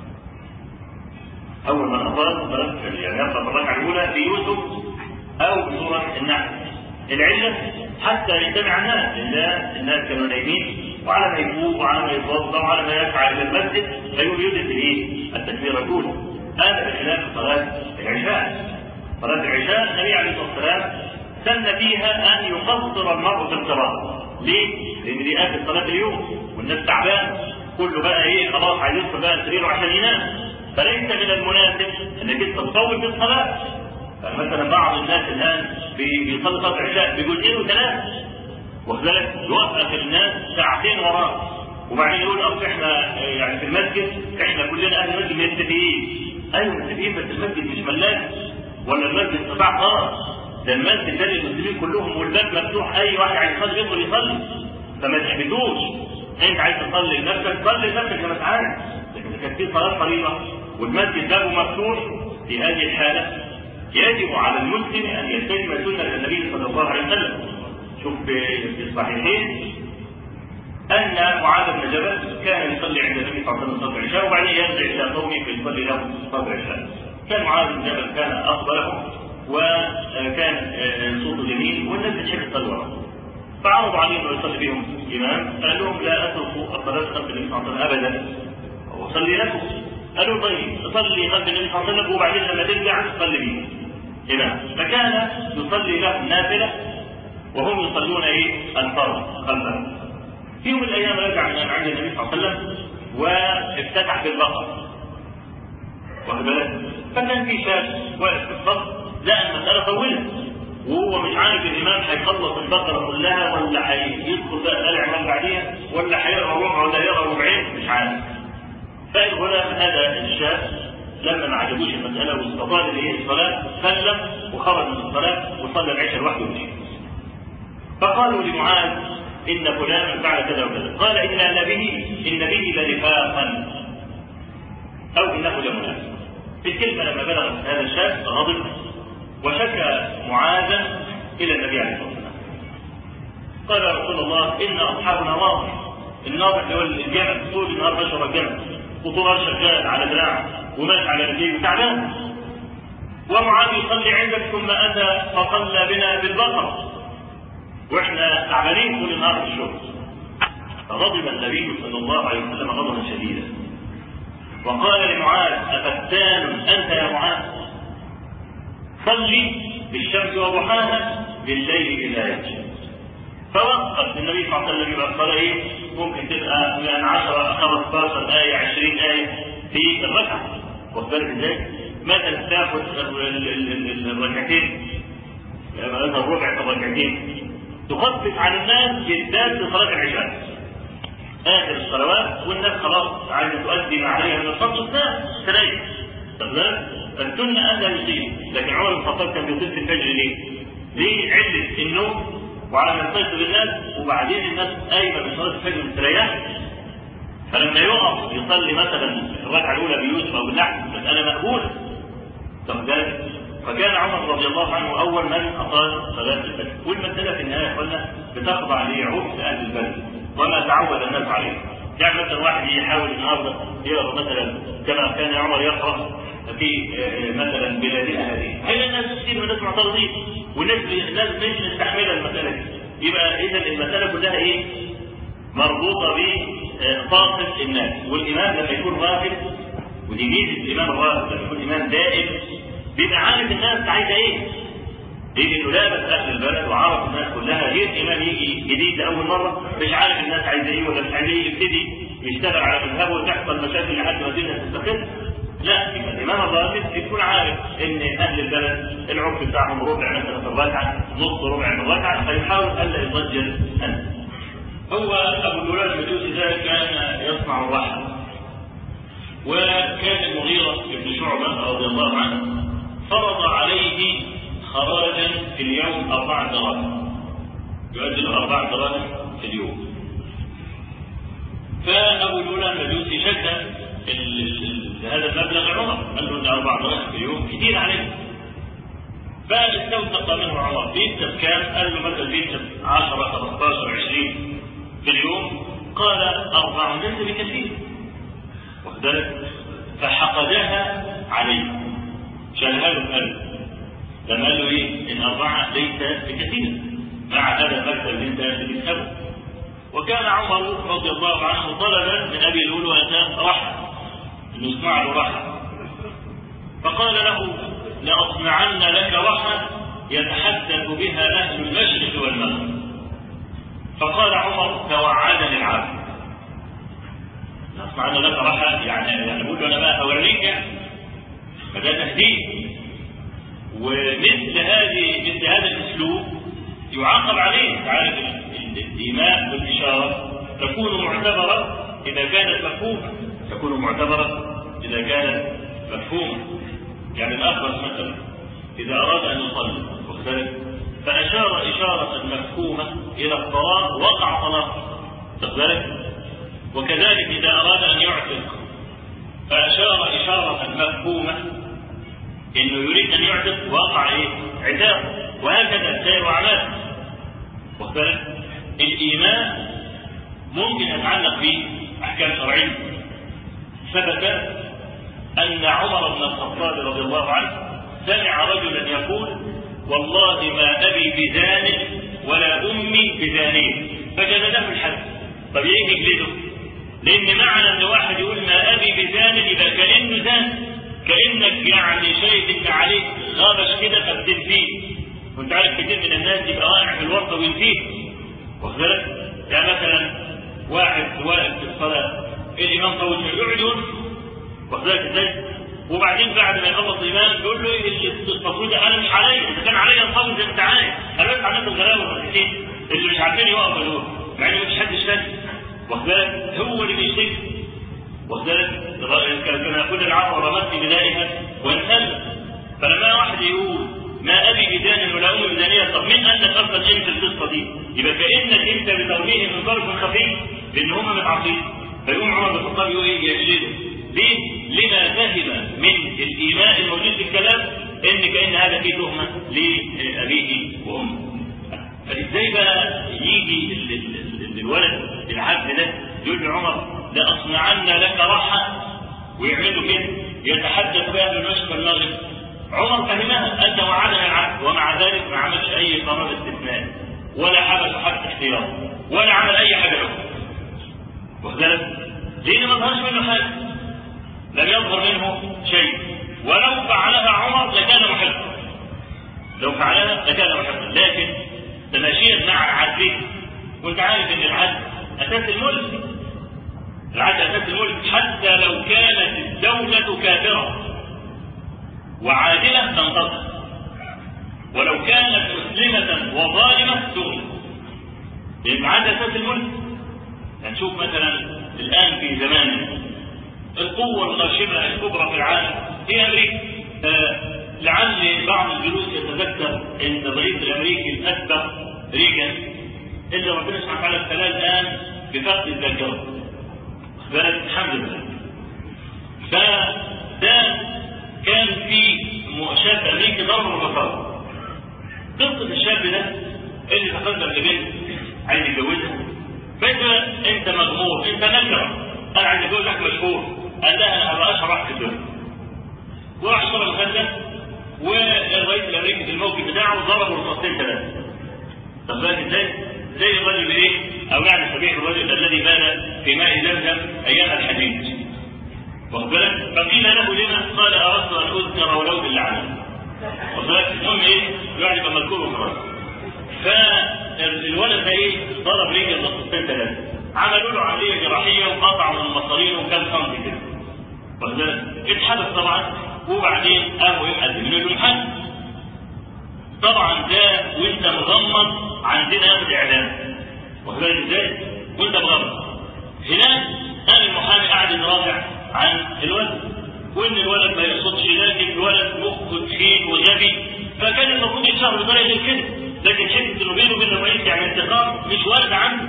اول من اطال صلاة يعني يقرأ في الركعة الاولى في يوسف او سورة النحل. العلة حتى يجتمع الناس، لان الناس كانوا نايمين، وعلى ما يفوق وعلى ما يتوضا وعلى ما يسعى الى المسجد فيقوم يدرك الايه؟ التكبير الاولى. هذا بخلاف صلاه العشاء. صلاه العشاء النبي عليه الصلاه والسلام سن فيها ان يقصر المرء في القراءه. ليه؟ لان دي اخر صلاه اليوم والناس تعبان، كله بقى ايه؟ خلاص عايز يدخل بقى سريره عشان ينام، فليس من المناسب انك انت تطول في الصلاه. فمثلا بعض الناس الان بيصلي صلاه العشاء بجزئين وثلاثه، واخد بالك؟ يوقف الناس ساعتين وراه وبعدين يقول اصل احنا يعني في المسجد احنا كلنا اهل المسجد متفقين. ايوه متفقين، بس المسجد مش ملاك ولا المسجد قطاع خاص، ده المسجد ده للمسلمين كلهم والباب مفتوح، اي واحد عايز يصلي يدخل يصلي، فما تحبطوش. انت عايز تصلي لنفسك صلي لنفسك زي ما انت عايز، لكن اذا كانت في صلاه فريضه والمسجد بابه مفتوح في هذه الحاله يجب على المسلم ان يلتزم سنه النبي صلى الله عليه وسلم. شوف في الصحيحين ان معاذ بن جبل كان يصلي عند النبي صلى الله عليه وسلم صلاه العشاء وبعدين يرجع الى قومه فيصلي لهم صلاه العشاء. كان معاذ بن جبل كان افضلهم وكان صوته جميل والناس بتحب تصلي وراه، فعرضوا عليه انه يصلي بهم امام، قال لهم لا اتركوا الصلاه خلف النبي صلى الله عليه وسلم ابدا واصلي لكم. قالوا طيب صلي خلف النبي صلى الله عليه وسلم وبعدين لما ترجع تصلي بيه امام. فكان يصلي لهم نافله وهم يصلون ايه؟ الفرض خلفه. في يوم من الايام رجع من عند النبي صلى الله عليه وسلم وافتتح بالبقره، واخد بالك؟ فكان في شاب واقف في الصف لقى المساله طويله وهو مش عارف الامام هيخلص البقره كلها ولا هيدخل بقى ال عمران بعديها ولا هيقرا ربع ولا هيقرا ربعين، مش عارف. فالغلام هذا الشاب لما ما عجبوش المساله واستطاع الايه؟ الصلاه سلم وخرج من الصلاه وصلى العشاء لوحده ومشي. فقالوا لمعاذ ان فلانا فعل كذا وكذا، قال ان به ان به لنفاقا او انه لمنافق. في الكلمه لما بلغ هذا الشاب غضب وشكى معاذا الى النبي عليه الصلاه والسلام. قال يا رسول الله ان اصحابنا واضح، الناضح اللي هو الجمل طول النهار بشر الجمل وطول شغال على دراعه وماشي على رجليه وتعبان، ومعاذ يصلي عندك ثم اتى فصلى بنا بالبقر واحنا تعبانين طول النهار في الشغل. فغضب النبي صلى الله عليه وسلم غضبا شديدا وقال لمعاذ افتان انت يا معاذ؟ صلي بالشمس وضحاها بالليل اذا يغشى. فوقف النبي صلى الله عليه وسلم يبقى الصلاه ايه؟ ممكن تبقى من عشرة خمستاشر ايه عشرين ايه في الركعه، واخد بالك ازاي؟ مثلا تاخد الركعتين مثلا الربع في الركعتين تخفف على الناس جدا في صلاه العشاء اخر الصلوات، والناس خلاص عايزه تؤدي ما عليها من الصلاه والناس تريح. تمام؟ فالسنه الا يصيب، لكن عمر بن الخطاب كان بيصيب في الفجر ليه؟ ليه؟ عله النوم وعلى ما يستيقظ الناس، وبعدين الناس قايمه من صلاه الفجر مستريحه، فلما يقف يصلي مثلا الركعه الاولى بيوسف او بالنحو مساله مقبوله. فكذلك فكان عمر رضي الله عنه اول من اقام صلاه الفجر، والمساله في النهايه قلنا بتخضع لعرف اهل البلد وما تعود الناس عليه. يعني مثلا واحد يحاول النهارده يقرا مثلا كما كان عمر يقرا في مثلا بلادنا هذه، هي الناس كثير من الناس معترضين والناس الناس مش مستحمله المساله دي. يبقى اذا المساله كلها ايه؟ مربوطه بطاقه الناس، والامام لما يكون غافل، ودي ميزه الامام الغافل لما يكون امام دائم بيبقى عارف الناس عايزه ايه. يجي انه لابس اهل البلد وعرف الناس كلها، غير امام يجي جديد لاول مره مش عارف الناس عايزه ايه ولا مش عايزه ايه، يبتدي يشتغل على مذهبه وتحصل مشاكل لحد ما الدنيا تستقر. لا، يبقى الامام الغافل يكون عارف ان اهل البلد العرف بتاعهم ربع مثلا في الركعه، نص ربع في الركعه، فيحاول الا يضجر انت. هو ابو الولاد المجوسي ذلك كان يصنع الرحل، وكان المغيرة بن شعبة رضي الله عنه فرض عليه خراجا في اليوم أربعة دراهم، يؤدي أربعة دراهم في اليوم. فأبو الولاد المجوسي شك هذا المبلغ عمر، قال له إن أربعة دراهم في اليوم كثير عليه. فاستوثق منه عمر بيكتب كام؟ قال له مثلا بيكتب عشرة خمستاشر عشرين في اليوم. قال أربعة ليس بكثير، واخدلك؟ فحقدها عليه، شالها له القلب لما قال له ايه؟ ان اربعه ليس بكثير مع هذا المكتب اللي انت بتكتبه. وكان عمر رضي الله عنه طلبا من ابي الولوة رحل، انه يصنع له رحل، فقال له لاصنعن لك رحل يتحدث بها اهل المشرق والمغرب. فقال عمر توعدني العبد، نصنع لك رحل يعني يعني بقول له انا بقى اوريك يعني، فده تهديد. ومثل هذه مثل هذا الاسلوب يعاقب عليه. تعرف الايماء والاشاره تكون معتبره اذا كانت مفهومه، تكون معتبره اذا كانت مفهومه. يعني الاخرس مثلا اذا اراد ان يصلي واختلف فاشار اشاره مفهومه الى الطلاق وقع طلاق، واخد وكذلك إذا أراد أن يعتق فأشار إشارة مفهومة إنه يريد أن يعتق وقع إيه؟ عتاق، وهكذا سائر أعماله. واخد الإيمان ممكن يتعلق به أحكام شرعية. ثبت أن عمر بن الخطاب رضي الله عنه سمع رجلا يقول والله ما أبي بزان ولا أمي بزانين، فجلده الحد. طب ايه يجلده؟ لان معنى ان واحد يقول ما ابي بزان يبقى كانه زان، كانك يعني شايف عليك غابش كده فبتنفيه، وانت عارف كتير من الناس يبقى واقع في الورطه وينفيه. واخد بالك؟ يعني مثلا واحد واقف في الصلاه الامام طول يقعد يقول واخد بالك ازاي؟ وبعدين بعد ما يخلص الامام يقول له المفروض ده انا مش عليا، اذا كان عليا نصلي زي ما انت عايز، انا بس عملت الغلاوه والمساكين اللي مش عارفين يوقفوا دول، مع ان مفيش حد يشتغل. واخد بالك؟ هو اللي بيشتكي. واخد بالك؟ كما يقول العرب رمتني بدائها وانسلم. فلما واحد يقول ما ابي بدان ولا امي بدان ثانيه طب مين قال لك اصلا ايه في القصه دي؟ يبقى كانك انت بترميه من طرف خفي لان هم متعاطفين. فيقوم عمر بن الخطاب يقول ايه؟ يجلده. ليه؟ لما فهم من الايماء الموجود في الكلام ان كان هذا فيه تهمه لابيه وامه. فازاي بقى يجي الولد العبد ده يقول لعمر لاصنعن لك راحه ويعمل له كده يتحدث بها بالمشرق والمغرب؟ عمر فهمها انه وعدنا العبد ومع ذلك ما عملش اي قرار استثناء ولا حبس حتى اختيار ولا عمل اي حاجه له. وذلك ليه ما ظهرش منه حاجه؟ لم يظهر منه شيء. ولو فعلها عمر لكان محبا، لو فعلها لكان محبا، لكن تماشيا مع العدل. وانت عارف ان العدل اساس الملك، العدل اساس الملك حتى لو كانت الدوله كافره وعادله تنتصر، ولو كانت مسلمه وظالمه تغلب. لان العدل اساس الملك. هنشوف مثلا الان في زماننا القوه الغاشمه الكبرى في العالم هي امريكا. آه لعل بعض الجلوس يتذكر ان الرئيس الامريكي الاسبق ريغان اللي ربنا سبحانه وتعالى ابتلاه الان بفقد الذاكره. الحمد لله. فده كان في شاب امريكي ضرب البصر. قصه الشاب ده اللي تقدم لبنت عايز يتجوزها، فانت انت مغمور، انت نكره، انا عايز اتجوزك مشهور، قال لها انا هبقى اشرح في الدنيا. وراح اشترى الخده والرئيس الامريكي في الموقف بتاعه ضربه رصاصتين ثلاثه. طب بالك ازاي؟ زي الرجل بايه؟ او يعني شبيه الرجل الذي بال في ماء زمزم ايام الحديث. واخد بالك؟ فقيل له لما؟ قال اردت ان اذكر ولو باللعنه. واخد بالك؟ المهم ايه؟ الواحد يبقى مذكور وخلاص. فالولد ده ايه؟ ضرب رجل رصاصتين ثلاثه. عملوا له عمليه جراحيه وقطعوا من المصارين وكام سنتي كده. واخد بالك؟ اتحبس طبعا وبعدين قاموا يقدموا له الحد. طبعا ده وانت مغمض عندنا ياخد اعلام. واخد بالك ازاي؟ وانت مغمض. هناك قال المحامي قاعد يراجع عن الولد وان الولد ما يقصدش، لكن الولد مخه تخين وغبي، فكان المفروض يتشهر بطريقه كده، لكن حته انه بينه وبين الرئيس يعني انتقام مش وارد عنه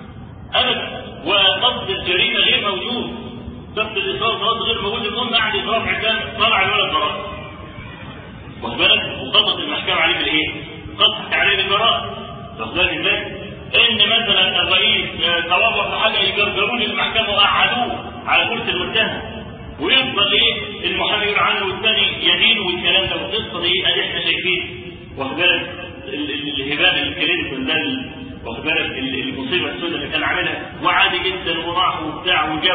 ابدا. وقصد الجريمه غير موجود، ضبط الاصرار خلاص غير موجود. المهم قاعد يضرب عدام طلع الولد براءه. واخد بالك؟ وقضت المحكمه عليه بالايه؟ قضت عليه بالبراءه. واخد بالك ازاي؟ ان مثلا الرئيس توظف لحاجه يجرجروه للمحكمه وقعدوه على كرسي المتهم ويفضل ايه؟ المحامي يقول عنه والثاني يدينه والكلام ده. والقصه دي ادي احنا شايفين. واخد بالك؟ الهباب الكلينتون ده، واخد بالك؟ المصيبه السوداء اللي كان عاملها وعادي جدا وراح وبتاع وجو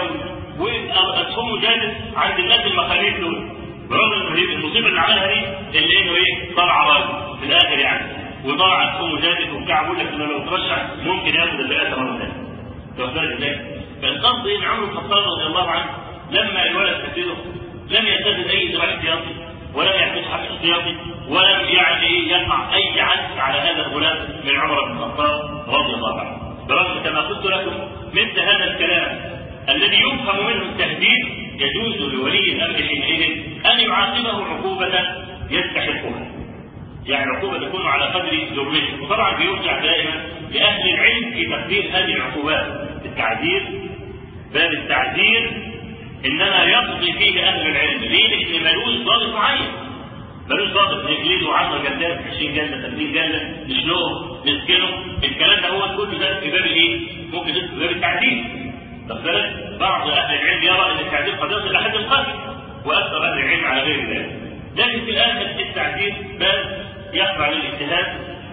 واسهمه جالس عند الناس المخاليف دول. برغم ان المصيبه اللي عملها دي اللي انه ايه؟ طلع راجل في الاخر يعني، وطلع اسهمه جالس وبتاع. بيقول لك انه لو ترشح ممكن ياخد الرئاسه مره ثانيه. واخد بالك ازاي؟ فالقصد ان عمر الخطاب رضي الله عنه لما الولد كثيره لم يتخذ اي اجراء احتياطي ولم يحدث حق احتياطي ولم يعني يقع اي عجز على هذا الغلام من عمر بن الخطاب رضي الله عنه. برغم كما قلت لكم مثل هذا الكلام الذي يفهم منه التهديد يجوز لولي الامر حينئذ ان يعاقبه عقوبه يستحقها، يعني عقوبه تكون على قدر جرمه. وطبعا بيرجع دائما لاهل العلم في تقدير هذه العقوبات. التعذير باب التعذير انما يقضي فيه اهل العلم. ليه؟ لان ملوش ضابط معين، ملوش ضابط نجلده عشر جلدات عشرين جلده ثلاثين جلده نشنقه نسكنه. الكلام ده هو كل ده في باب الايه؟ ممكن يدخل في باب التعذير. طب بعض اهل العلم يرى ان التعذير قد يصل لحد القتل واكثر اهل العلم على غير ذلك. لكن في الاخر التعذير باب يخضع للاجتهاد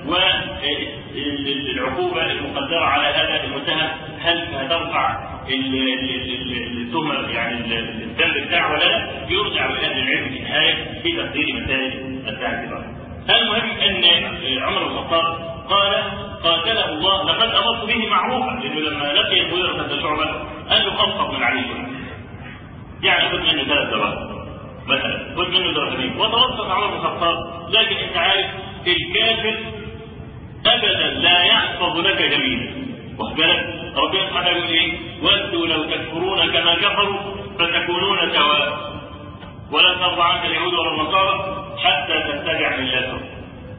والعقوبه المقدره على هذا المتهم هل هترفع التهمه يعني الذنب بتاعه ولا لا، يرجع لاهل العلم في النهايه في تقدير مسائل التعذيرات. المهم ان عمر بن الخطاب قال قاتله الله لقد امرت به معروفا، لانه لما لقي المغيرة بن شعبة قال له خفض من عليه، يعني خذ منه ثلاث دراهم مثلا، خذ منه درهمين. وتوسط عمر بن الخطاب، لكن انت عارف الكافر ابدا لا يحفظ لك جميلا. واخد بالك؟ ربنا سبحانه يقول ايه؟ ودوا لو تكفرون كما كفروا فتكونون سواء ولا ترضى عنك اليهود ولا النصارى حتى تتبع ملتهم.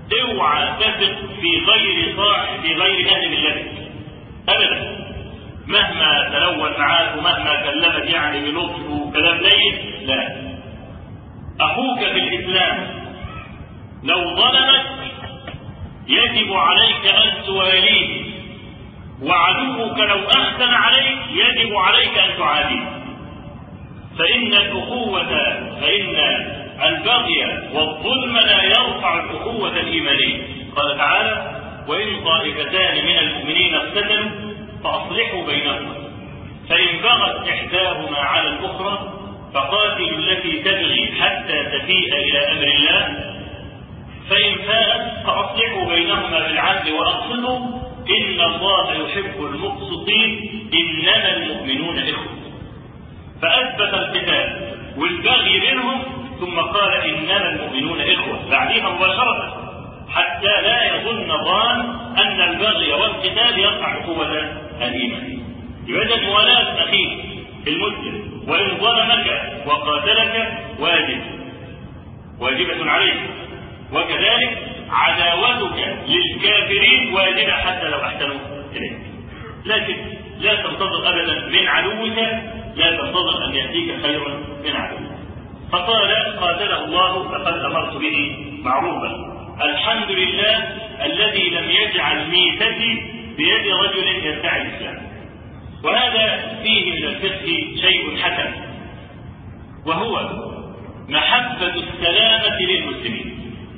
اوعى تثق في غير صاحب في غير اهل ملتك ابدا، مهما تلون معاك ومهما كلمك يعني بلطف وكلام لين، لا. اخوك في الاسلام لو ظلمك يجب عليك ان تواليه، وعدوك لو احسن عليك يجب عليك ان تعاديه. فان الاخوه فان البغي والظلم لا يرفع الاخوه الايمانيه. قال تعالى: وان طائفتان من المؤمنين اقتتلوا فاصلحوا بينهما فان بغت احداهما على الاخرى فقاتلوا التي تبغي حتى تفيء الى امر الله فان فاءت فاصلحوا بينهما بالعدل واقسطوا ان الله يحب المقسطين انما المؤمنون اخوه. فاثبت القتال والبغي بينهم ثم قال انما المؤمنون اخوه بعدها مباشره، حتى لا يظن ظان ان البغي والقتال يرفع اخوه الايمان. يبقى الموالاه اخيك المسلم وان ظلمك وقاتلك واجب واجبه عليك، وكذلك عداوتك للكافرين واجبه حتى لو احسنوا اليك. لكن لا تنتظر ابدا من عدوك، لا تنتظر ان ياتيك خير من عدوك. فقال: قاتله الله لقد امرت به معروفا. الحمد لله الذي لم يجعل ميتتي بيد رجل يدعي الاسلام. وهذا فيه من الفقه شيء حسن، وهو محبه السلامه للمسلمين.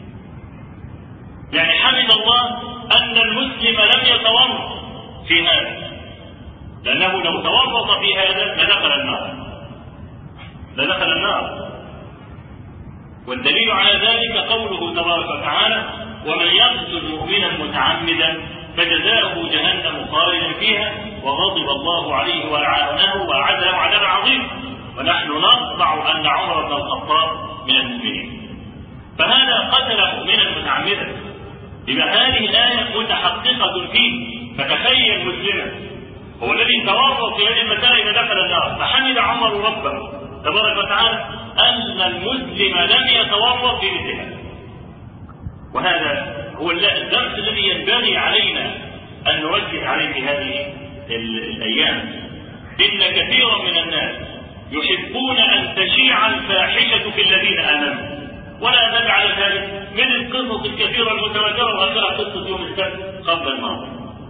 يعني حمد الله ان المسلم لم يتورط في هذا، لانه لو تورط في هذا لدخل النار لدخل النار والدليل على ذلك قوله تبارك وتعالى: ومن يقتل مؤمنا متعمدا فجزاؤه جهنم خالدا فيها وغضب الله عليه ولعنه واعد له عذابا عظيما ونحن نطبع ان عمر بن الخطاب من المؤمنين. فهذا قتل مؤمنا متعمدا، يبقى هذه الايه متحققه فيه. فتخيل مسلما هو الذي تورط في هذه المساله اذا دخل النار، فحمد عمر ربه تبارك وتعالى ان المسلم لم يتورط في مثل هذا. وهذا هو الدرس الذي ينبغي علينا ان نركز عليه في هذه الايام. ان كثيرا من الناس يحبون ان تشيع الفاحشه في الذين امنوا، ولا دل على ذلك من القصص الكثيره المتواتره، واخرها قصه يوم السبت قبل الماضي،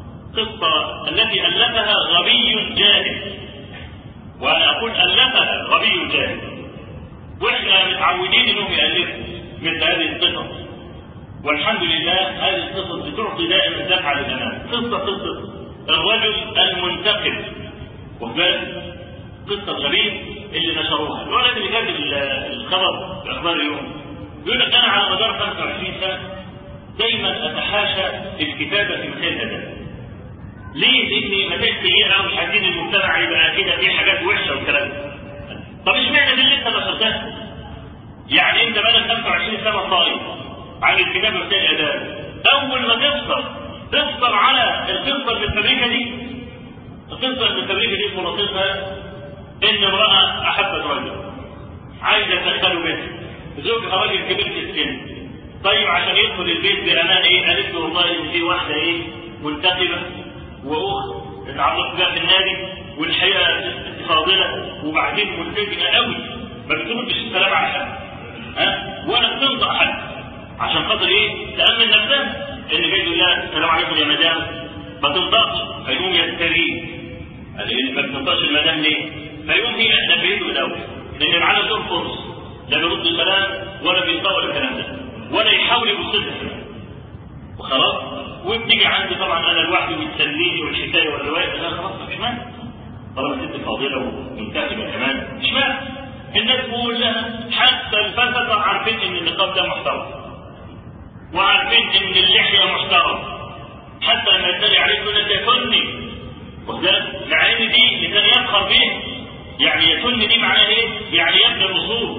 قصه التي الفها غبي جاهل. وانا اقول الفها غبي جاهل، واحنا متعودين انهم يالفوا مثل هذه القصص، والحمد لله هذه القصص بتعطي دائما دفعه للامام. قصه قصه الرجل المنتقم، وكذلك قصه غبي اللي نشروها الولد اللي كاتب الخبر في اخبار اليوم، يقول لك انا على مدار خمسة وعشرين سنه دايما اتحاشى الكتابه في مثال الادب. ليه؟ لان مسائل سيئه قوي، مش عايزين المجتمع يبقى كده فيه حاجات وحشه والكلام ده. طب اشمعنى دي اللي انت نشرتها؟ يعني انت بقالك خمسة وعشرين سنه صايم عن الكتابه في مثال الادب، اول ما تفطر تفطر على القصه المتفبركه دي. القصه المتفبركه دي خلاصتها ان امراه احبت رجل عايزه تدخله بيتها، زوجها راجل كبير في السن. طيب عشان يدخل البيت بامان ايه؟ قالت له والله ان في واحده ايه منتقبه واخت اتعرفت بها في النادي والحقيقه فاضله وبعدين ملتزمه قوي ما بتردش السلام على حد، ها ولا بتنطق حد عشان خاطر ايه؟ تامن نفسها ان جاي يقول لها السلام عليكم يا مدام ما تنطقش، فيقوم يستريح. قال ايه ما بتنطقش المدام ليه؟ فيقوم هي نبهته الاول لان معانا دور فرص، لا بيرد السلام ولا بينطق ولا الكلام ده ولا يحاول يبص لها وخلاص. وبتيجي عندي طبعا انا لوحدي وتسليني والحكايه والروايه، انا خلاص مش معنى طالما ست فاضله ومنتخبه كمان مش معنى. الناس كلها حتى الفسقه عارفين ان النقاب ده محترم وعارفين ان اللحيه محترم، حتى لما يتريق عليك يقول لك يا سني، وده مع ان دي اللي كان يفخر بيه. يعني يا سني دي معناها ايه؟ يعني يبني الاصول.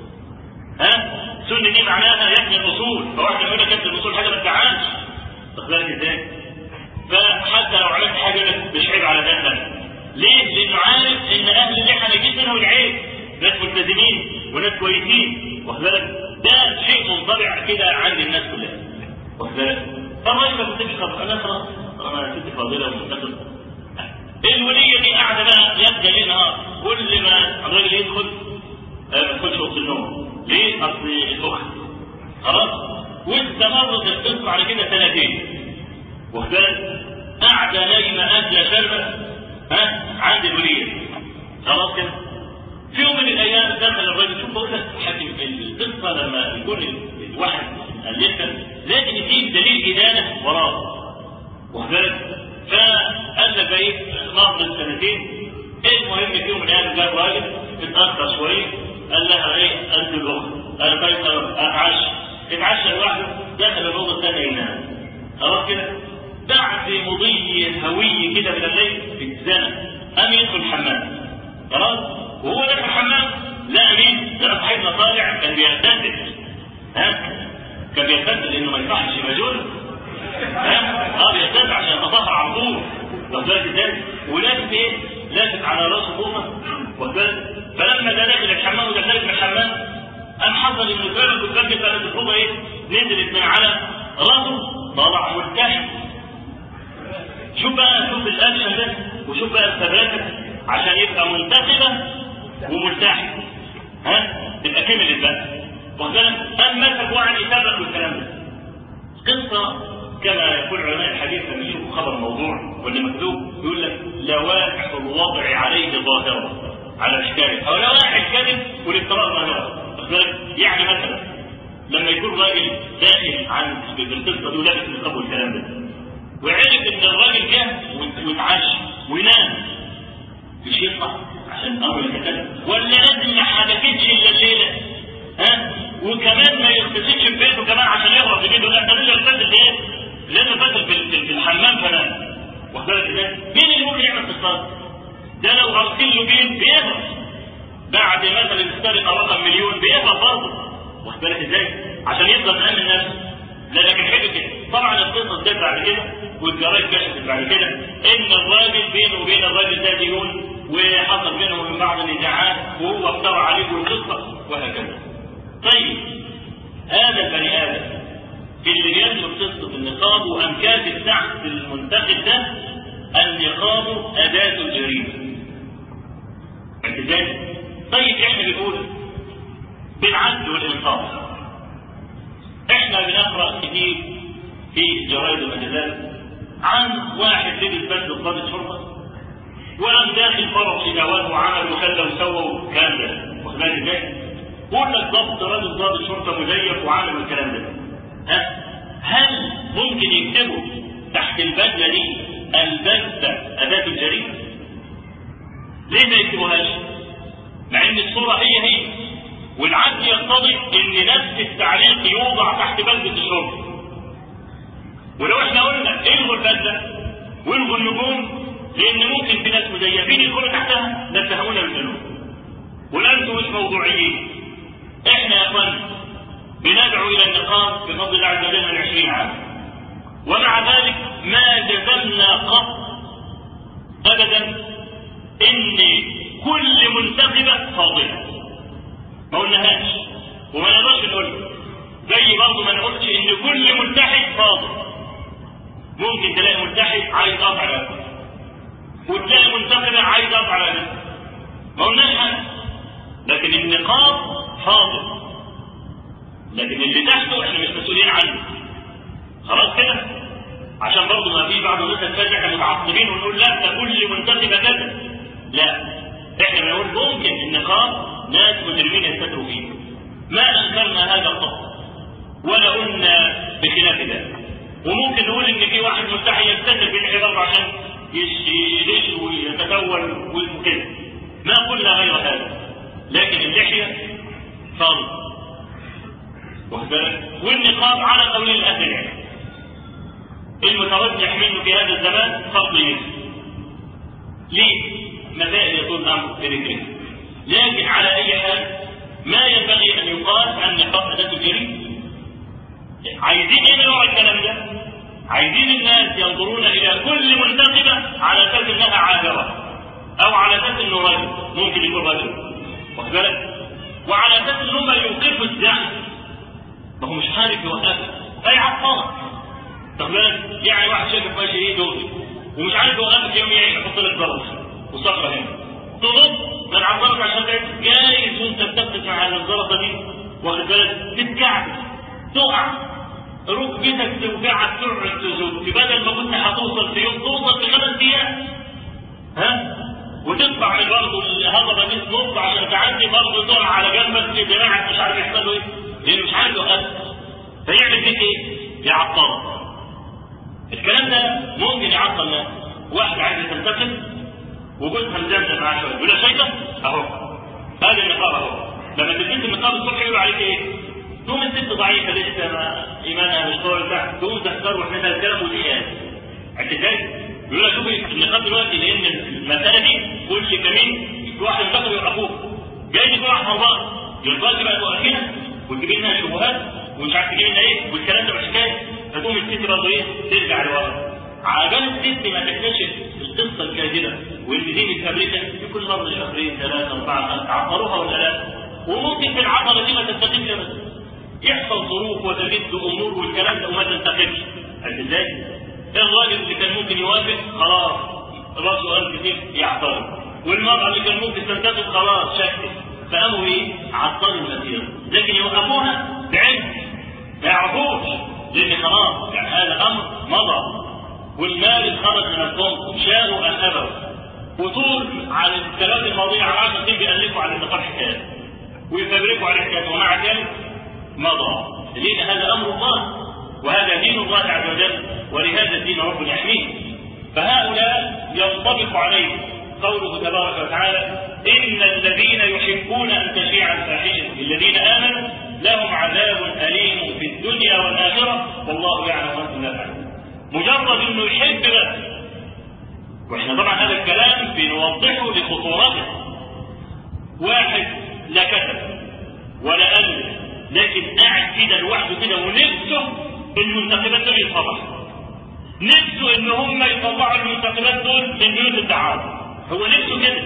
ها؟ سني دي معناها يبني الاصول، فواحد يقول لك يبني الاصول حاجه ما تزعلش. واخد بالك ازاي؟ فحتى لو عملت حاجه لك مش عيب على ده. ليه؟ لانه عارف ان اهل اللحى ما يجيش منهم العيب، ناس ملتزمين وناس كويسين. واخد بالك؟ ده شيء منطبع كده عند الناس كلها. واخد بالك؟ فالراجل ما بتجيش خبر، انا خلاص انا ست فاضله ومنتقد. الوليه دي قاعده بقى يبدا ليل نهار، كل ما الراجل يدخل ما يدخلش اوضه النوم. ليه؟ اصل الاخت خلاص. واستمرت القصه على كده سنتين، واخد بالك؟ قاعده نايمه اكله شربه ها عند الوليه خلاص كده. في يوم من الايام دخل الراجل، شوف بقول لك حاكم القصه لما يكون الواحد الفها لازم يجيب دليل ادانه وراه، واخد بالك؟ فقال لك ايه مرض السنتين. المهم في يوم من الايام جاب راجل اتاخر شويه، قال لها ايه انت الاخت؟ قال طيب اتعشى. اتعشى لوحده، دخل الاوضه الثانيه ينام خلاص كده. بعد مضي هوي كده من الليل اتزنق، قام يدخل الحمام خلاص. وهو داخل الحمام لقى مين؟ لقى صاحبنا طالع كان بيغتسل. ها؟ كان بيغتسل لانه ما ينفعش يبقى جنب. ها؟ اه بيغتسل عشان يتطهر على طول. واخد بالك ازاي؟ ولابس ايه؟ لابس على راسه فوطه، واخد بالك؟ فلما ده داخل الحمام وده خارج من الحمام، قام حصل انه فعلا كنت فاكر كانت الفوطه ايه؟ نزلت من على راسه، طلع مرتاح. شوف بقى، شوف الاكشن ده، وشوف بقى الثبات عشان يبقى منتخبه ومرتاح. ها؟ تبقى كملت بقى. واخد بالك؟ قام مسك وعن يتابع والكلام ده. قصه كما يقول علماء الحديث لما يشوفوا خبر موضوع واللي مكتوب يقول لك لوائح الوضع عليه ظاهره على اشكاله، او لوائح الكذب والافتراء ظاهره. يعني مثلا لما يكون راجل داخل عن بالقصه دي ولابس النقاب والكلام ده، وعرف ان الراجل جه واتعشى وينام، مش يطلع عشان امر الكتاب، ولا لازم ما حدثتش الا الليله؟ ها؟ وكمان ما يغتسلش في بيته كمان عشان يهرب في بيته؟ لا ده لازم يغتسل ايه؟ لازم يغتسل في الحمام كمان. واخد بالك ازاي؟ مين اللي ممكن يعمل قصاص؟ ده لو غسل له بين بيهرب بعد مثلا السرقه رقم مليون بيهرب برضه. واخد بالك ازاي؟ عشان يفضل مأمن نفسه. لا لكن حاجه كده طبعا القصه ده بعد كده والجرايد كشفت بعد كده ان الراجل بينه وبين الراجل ده ديون وحصل بينهم من بعض النزاعات وهو افترى عليه والقصه وهكذا. طيب هذا البني ادم اللي بينشر قصه النقاب وقام كاتب تحت المنتخب ده النقاب اداه الجريمه. ازاي؟ طيب احنا بنقول بالعدل والانصاف. احنا بنقرا كتير في جرائد المجلات عن واحد لبس بدله ضابط شرطه وقام داخل فرع في جواد وعمل وخلى وسوى والكلام ده. واخد بالك ازاي؟ بقول لك ضابط راجل ضابط شرطه مزيف وعمل والكلام ده. ها؟ هل ممكن يكتبوا تحت البدله دي البدله اداه الجريمه؟ ليه ما يكتبوهاش؟ مع ان الصوره هي هي والعدل يقتضي ان نفس التعليق يوضع تحت بلده الشرطه. ولو احنا قلنا الغوا البلده والغوا النجوم لان ممكن في ناس مزيفين يدخلوا تحتها نتهمونا بالذنوب والانتم مش موضوعيين. احنا يا اخوان بندعو الى النقاب بفضل الله عز وجل من عشرين عام، ومع ذلك ما جزمنا قط ابدا ان كل منتخبه فاضله. ما قلناهاش وما نقدرش نقول، زي برضه ما نقولش ان كل ملتحد فاضل. ممكن تلاقي ملتحد عايز قطع رقبه وتلاقي منتخبه عايز قطع رقبه، ما قلناش حاجه. لكن النقاب فاضل، لكن اللي تحته احنا مش مسؤولين عنه. خلاص كده؟ عشان برضه ما في بعض الناس تفاجئ احنا متعصبين ونقول لا ده كل منتخبه كذا. لا، احنا بنقول ممكن النقاب ناس مجرمين يستتروا فيه، ما انكرنا هذا القط ولا قلنا بخلاف ذلك. وممكن نقول ان في واحد مستحي يستتر في الحجاب عشان يشيش ويتسول وكده، ما قلنا غير هذا. لكن اللحيه فرض، واخد بالك؟ والنقاب على قول الاهل العلم المتوجه منه في هذا الزمان فرض يسر. ليه؟ مسائل يطول الامر بذكرها، لكن على اي حال ما ينبغي ان يقال عن نقاب اداه الجريمه. عايزين ايه نوع الكلام ده؟ عايزين الناس ينظرون الى كل منتخبه على اساس انها عابره او على اساس انه رجل، ممكن يكون رجل، واخد بالك؟ وعلى اساس ان هم يوقفوا الزحف، ما هو مش عارف يوقفها، اي عطار ماشي ايه دغري ومش عارف يوقفك يوم يعيش يحط لك ضرب وصخره هنا تنط من عبارك عشان جايز وانت بتبتت مع الزلطه دي واخد بالك تتكعبل تقع ركبتك توجعك تقعد تزول بدل ما كنت هتوصل في يوم توصل في خمس ايام ها وتطلع من برضه الهضبه دي تنط عشان تعدي برضه تقع على جنبك دراعك مش عارف يحصل له ايه لانه مش عارف يوقفك فيعمل فيك ايه؟ يعطلك. الكلام ده ممكن يعطل ناس. واحد عايز تنتقل وجوزها مزمزم معاه شويه يقول لها شايفه اهو هذا النقاب اهو لما تلبس النقاب الصبح يقولوا عليك ايه؟ تقوم الست ضعيفه لسه ما ايمانها مش طول تحت تقوم تختار واحنا الكلام والحياه عرفت ازاي؟ يقول لها شوفي النقاب دلوقتي لان المساله دي كل كمين واحد ينتقل يوقفوه جاي يكون واحد مرضان دلوقتي بقى توقفينها وتجيب لنا شبهات ومش عارف تجيب لنا ايه والكلام ده مش حكايه فتقوم الست برضه ايه؟ ترجع لورا. عجل الست ما تكتشف القصه الكاذبه واللي دي متفبركه في كل مره شهرين ثلاثه اربعه عطروها ولا لا وممكن في العطله دي ما تنتقمش بس يحصل ظروف وتجد امور والكلام ده وما تنتقمش. عرفت ازاي؟ الراجل اللي كان ممكن يوافق خلاص راسه قال كتير يعترض والمراه اللي كان ممكن تنتقم خلاص شكت فقاموا ايه؟ عطلوا المسيره لكن يوقفوها بعلم ما يعرفوش لان خلاص يعني هذا امر مضى والمال خرج من الكون شاءوا ان ابوا وطول على الثلاث الماضيه على عشر سنين بيالفوا على النقاش حكايات ويفبركوا على حكايات ومع ذلك مضى لان هذا امر الله وهذا دين الله عز وجل ولهذا الدين رب يحميه. فهؤلاء ينطبق عليهم قوله تبارك وتعالى ان الذين يحبون ان تشيع الفاحشه الذين امنوا لهم عذاب اليم في الدنيا والاخره والله يعلم وانتم لا تعلمون. مجرد انه يحب بس واحنا طبعا هذا الكلام بنوضحه لخطورته. واحد لا كتب ولا الف لكن قاعد كده لوحده كده ونفسه المنتخبات دول يتفضحوا نفسه ان هم يطلعوا المنتخبات دول من بيوت الدعاره هو نفسه كده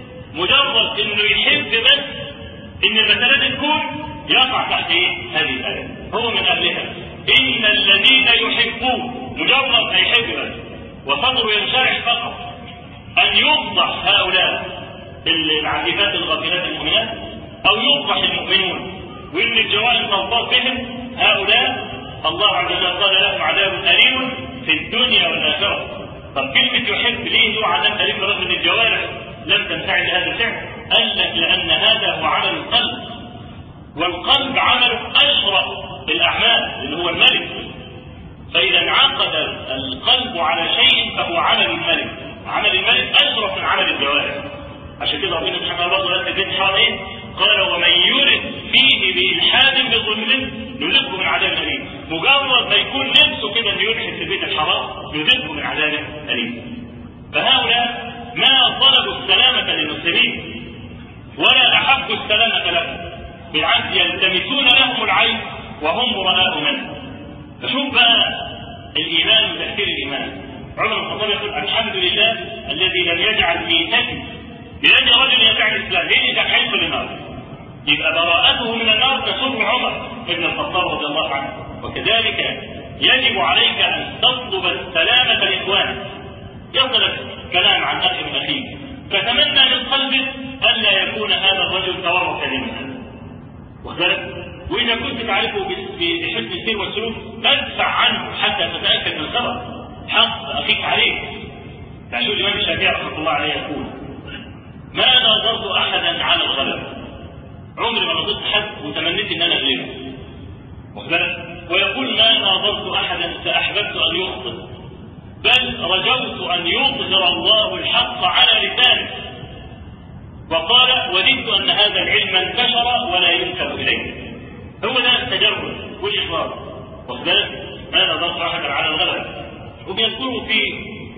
مجرد انه يحب بس ان المساله تكون يقع تحت ايه؟ هذه الايه هو من اهلها ان الذين يحبون مجرد ان يحب بس وصدره ينشرح فقط ان يفضح هؤلاء العفيفات الغافلات المؤمنات او يفضح المؤمنون وان الجوائز تنطبق بهم هؤلاء الله عز وجل قال لهم عذاب اليم في الدنيا والاخره. طب كلمه يحب ليه له عذاب اليم رغم ان الجوارح لم تنفعل لهذا الفعل؟ قال لك لان هذا هو عمل القلب والقلب عمل اشرف الاعمال اللي هو الملك فاذا انعقد القلب على شيء فهو عمل الملك عمل الملك اشرف من عمل الجوارح. عشان كده ربنا سبحانه وتعالى قال في الحرام ايه؟ قال ومن يرد فيه بالحاد بظلم نذقه من عذاب اليم. مجرد ما يكون نفسه كده انه يلحد في البيت الحرام نذقه من عذاب اليم. فهؤلاء ما طلبوا السلامه للمسلمين ولا احبوا السلامه لهم بالعكس يلتمسون لهم العيب وهم براء منه. فشوف بقى الايمان وتفكير الايمان. عمر بن الخطاب يقول الحمد لله الذي لم يجعل ميتتي بيد رجل يدعي الاسلام ليه اذا حيث للنار يبقى براءته من النار تسر عمر بن الخطاب رضي الله عنه. وكذلك يجب عليك ان تطلب السلامه لاخوانك. يصلك كلام عن اخي من اخيك فتمنى من قلبك الا يكون هذا الرجل تورط كلمه وذلك واذا كنت تعرفه بحسن السير والسلوك تدفع عنه حتى تتاكد من الخبر حق اخيك عليك. فشو الامام الشافعي رحمه الله عليه يقول ما ناظرت احدا على الغلب عمري ما نظرت حد وتمنيت ان انا اغلبه وذلك ويقول ما ناظرت احدا فاحببت ان يخطئ بل رجوت ان يظهر الله الحق على لسانه. وقال وددت ان هذا العلم انتشر ولا ينسب اليه. هو ده التجرد والاخلاص وذلك ما نظرت احدا على الغلب. وبيذكروا في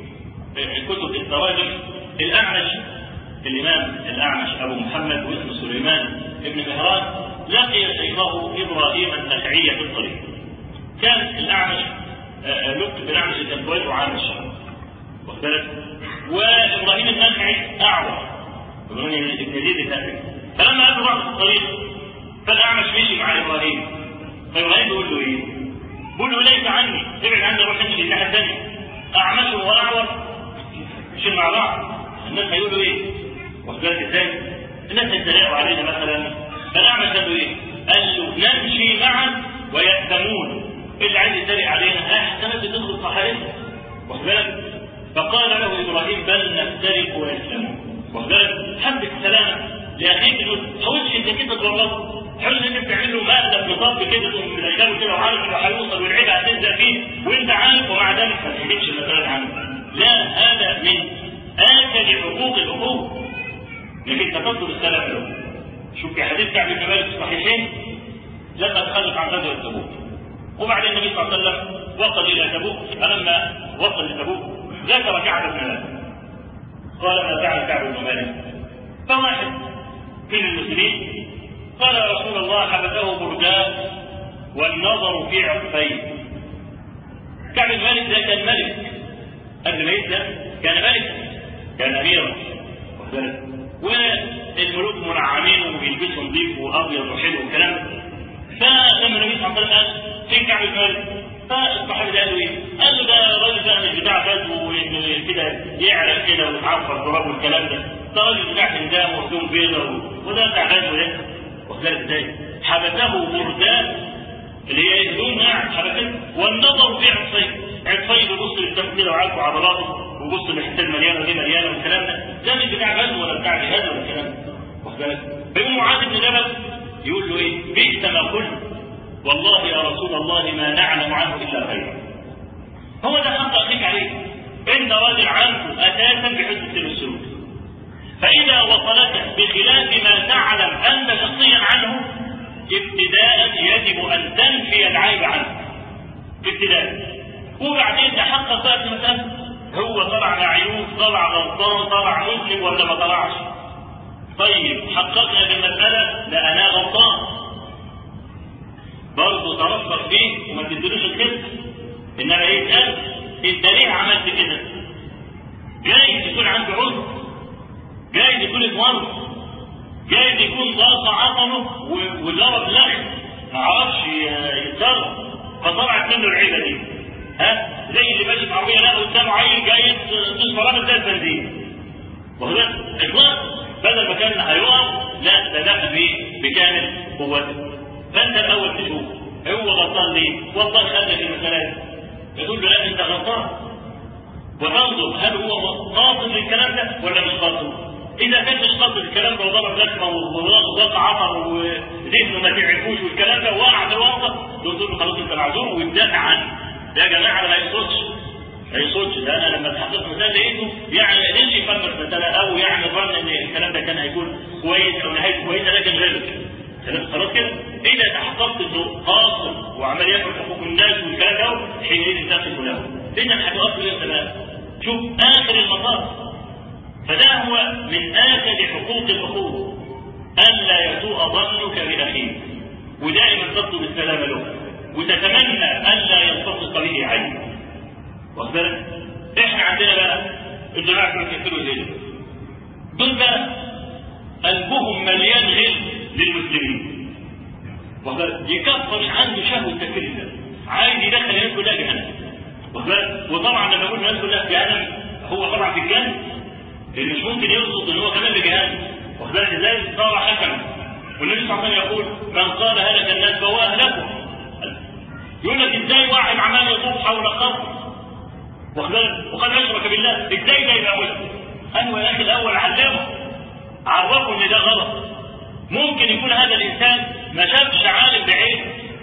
كتب التراجم الاعمش الامام الاعمش ابو محمد واسمه سليمان ابن مهران لقي شيخه ابراهيم النخعي في الطريق. كان الاعمش لقب بالاعمش كان كويس وعامش وذلك وابراهيم النخعي اعور ابن يزيد النخعي. فلما قابلوا بعض في الطريق فالاعمش مشي مع ابراهيم فابراهيم بيقول له ايه؟ بيقول له ليس عني ابعد عني روح امشي الناحيه الثانيه. اعمش واعور ماشيين مع بعض، الناس هيقولوا ايه؟ واخد بالك ازاي؟ الناس هيتريقوا علينا مثلا. فالاعمش قال له ايه؟ قال له نمشي معا ويأثمون، اللي عايز يتريق علينا اه احتمال تدخل صحائفنا، واخد بالك؟ فقال له ابراهيم بل نفترق ويسلمون، واخد بالك؟ حبك السلامه لاخيك، ما تحاولش انك انت تورطه، حاول انك تعمل له مقلب نصاب كده تقوم مدخله كده وعارف انه هيوصل والعيب هتلزق فيه وانت عارف، ومع ذلك ما تحكيش المسألة عنه. لا، هذا من آكل حقوق الاخوه انك انت تطلب السلام له. شوف في حديث كعب بن مالك الصحيحين لما تخلف عن غزوة تبوك، وبعدين النبي صلى الله عليه وسلم وصل الى تبوك، فلما وصل لتبوك ذكر كعب بن مالك قال ما فعل كعب بن مالك؟ فواحد من المسلمين قال يا رسول الله حبسه برداء والنظر في عطفيه. كعب بن مالك ده كان ملك قبل ما يسلم، كان ملك، كان اميرا، والملوك منعمين وبيلبسوا نظيف وابيض وحلو والكلام ده. فلما النبي صلى الله عليه وسلم قال فين كعب بن مالك؟ فالصحابي ده قال له ايه؟ قال له ده الراجل ده مش بتاع بدو وانه كده يعرق كده ويتعفر تراب والكلام ده، ده راجل بتاع حمدان وهدوم بيضاء وده بتاع بدو ده. واخد بالك ازاي؟ حبسه بردان اللي هي هدوم ناعم حبسته، والنظر في عطفيه، عطفيه بيبص للدم كده وعارف عضلاته وبص للحته المليانه ودي مليانه والكلام ده، ده مش بتاع بدو ولا بتاع جهاد ولا الكلام ده. واخد بالك؟ فيقوم معاذ بن جبل يقول له ايه؟ بئس ما قلت والله يا رسول الله ما نعلم عنه الا خيرا. هو ده حق اخيك عليه، ان راجل عنه اساسا بحسن السلوك، فاذا وصلك بخلاف ما تعلم انت شخصيا عنه ابتداء يجب ان تنفي العيب عنه ابتداء، وبعدين تحقق بقى في المسألة هو طلع معيوب، طلع غلطان، طلع مسلم ولا ما طلعش. طيب حققنا بالمسألة لا انا غلطان، برضه ترفق فيه وما تدلوش الكذب، انما يسأل انت ليه عملت كده؟ جايز يكون عنده عذر، جايز يكون اتورط، جايز يكون ضاق عطنه واللرب لخم ما عرفش يتصرف فطلعت منه العيبه دي. ها زي اللي ماشي في عربيه لا قدامه عيل جاي تصفى رابط زي البنزين، وهذا اطلاق بدل ما كان هيقع لا ده دخل بيه بكامل قوته. فانت الاول تشوف هو غلطان ليه؟ والله خلى في المسألة يقول له لا انت غلطان، وتنظر هل هو قاصد للكلام ده ولا مش قاصد. اذا كان مش قاصد الكلام ده وضرب لكمه وضاق عطر وذهنه ما تعرفوش والكلام ده وقع في الورطه، تقول له خلاص انت معذور ويدافع عنه. يا جماعه ما يقصدش ما يقصدش ده انا لما اتحققت مثلا لقيته يعني قدرش يفهم مثلا او يعني ظن ان الكلام ده كان هيكون كويس او نهايته كويسه لكن غلط. خلاص كده اذا تحققت انه قاصد وعمال ياكل حقوق الناس والكلام ده حينئذ تقف له، لانك هتوصل انت بقى شوف اخر المطاف. فده هو من آكل حقوق الأخوة ألا يسوء ظنك بأخيك، ودائما تطلب السلام له وتتمنى ألا يلتصق به عين. واخد بالك؟ احنا عندنا بقى الجماعة اللي بيكفروا زي دول بقى قلبهم مليان غل للمسلمين. واخد بالك؟ يكفر مش عنده شهوة تكفير الله، عايز يدخل الناس كلها جهنم. واخد بالك؟ وطبعا لما يقول الناس كلها في جهنم هو طبعا في الجنة اللي مش ممكن يرصد ان هو كمان بجهاز. واخد بالك ازاي؟ صار حكما، والنبي صلى الله عليه وسلم يقول من قال هلك الناس فهو اهلكهم. يقول لك ازاي واحد عمال يطوف حول القبر واخد بالك وقد اشرك بالله، ازاي ده يبقى مسلم؟ ايوه يا اخي الاول علمه عرفه ان ده غلط. ممكن يكون هذا الانسان ما شافش عالم بعينه،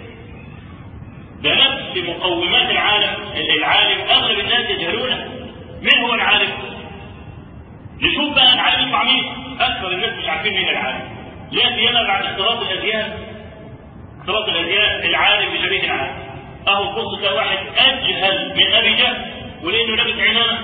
ده نفس مقومات العالم العالم اغلب الناس يجهلونه. من هو العالم؟ نشوف بقى العالم مع مين؟ اكثر الناس مش عارفين مين العالم، لا سيما بعد اختلاط الاديان. اختلاط الاديان العالم بشبيه العالم. اهو بص ده واحد اجهل من ابي جهل ولانه لابس عمامه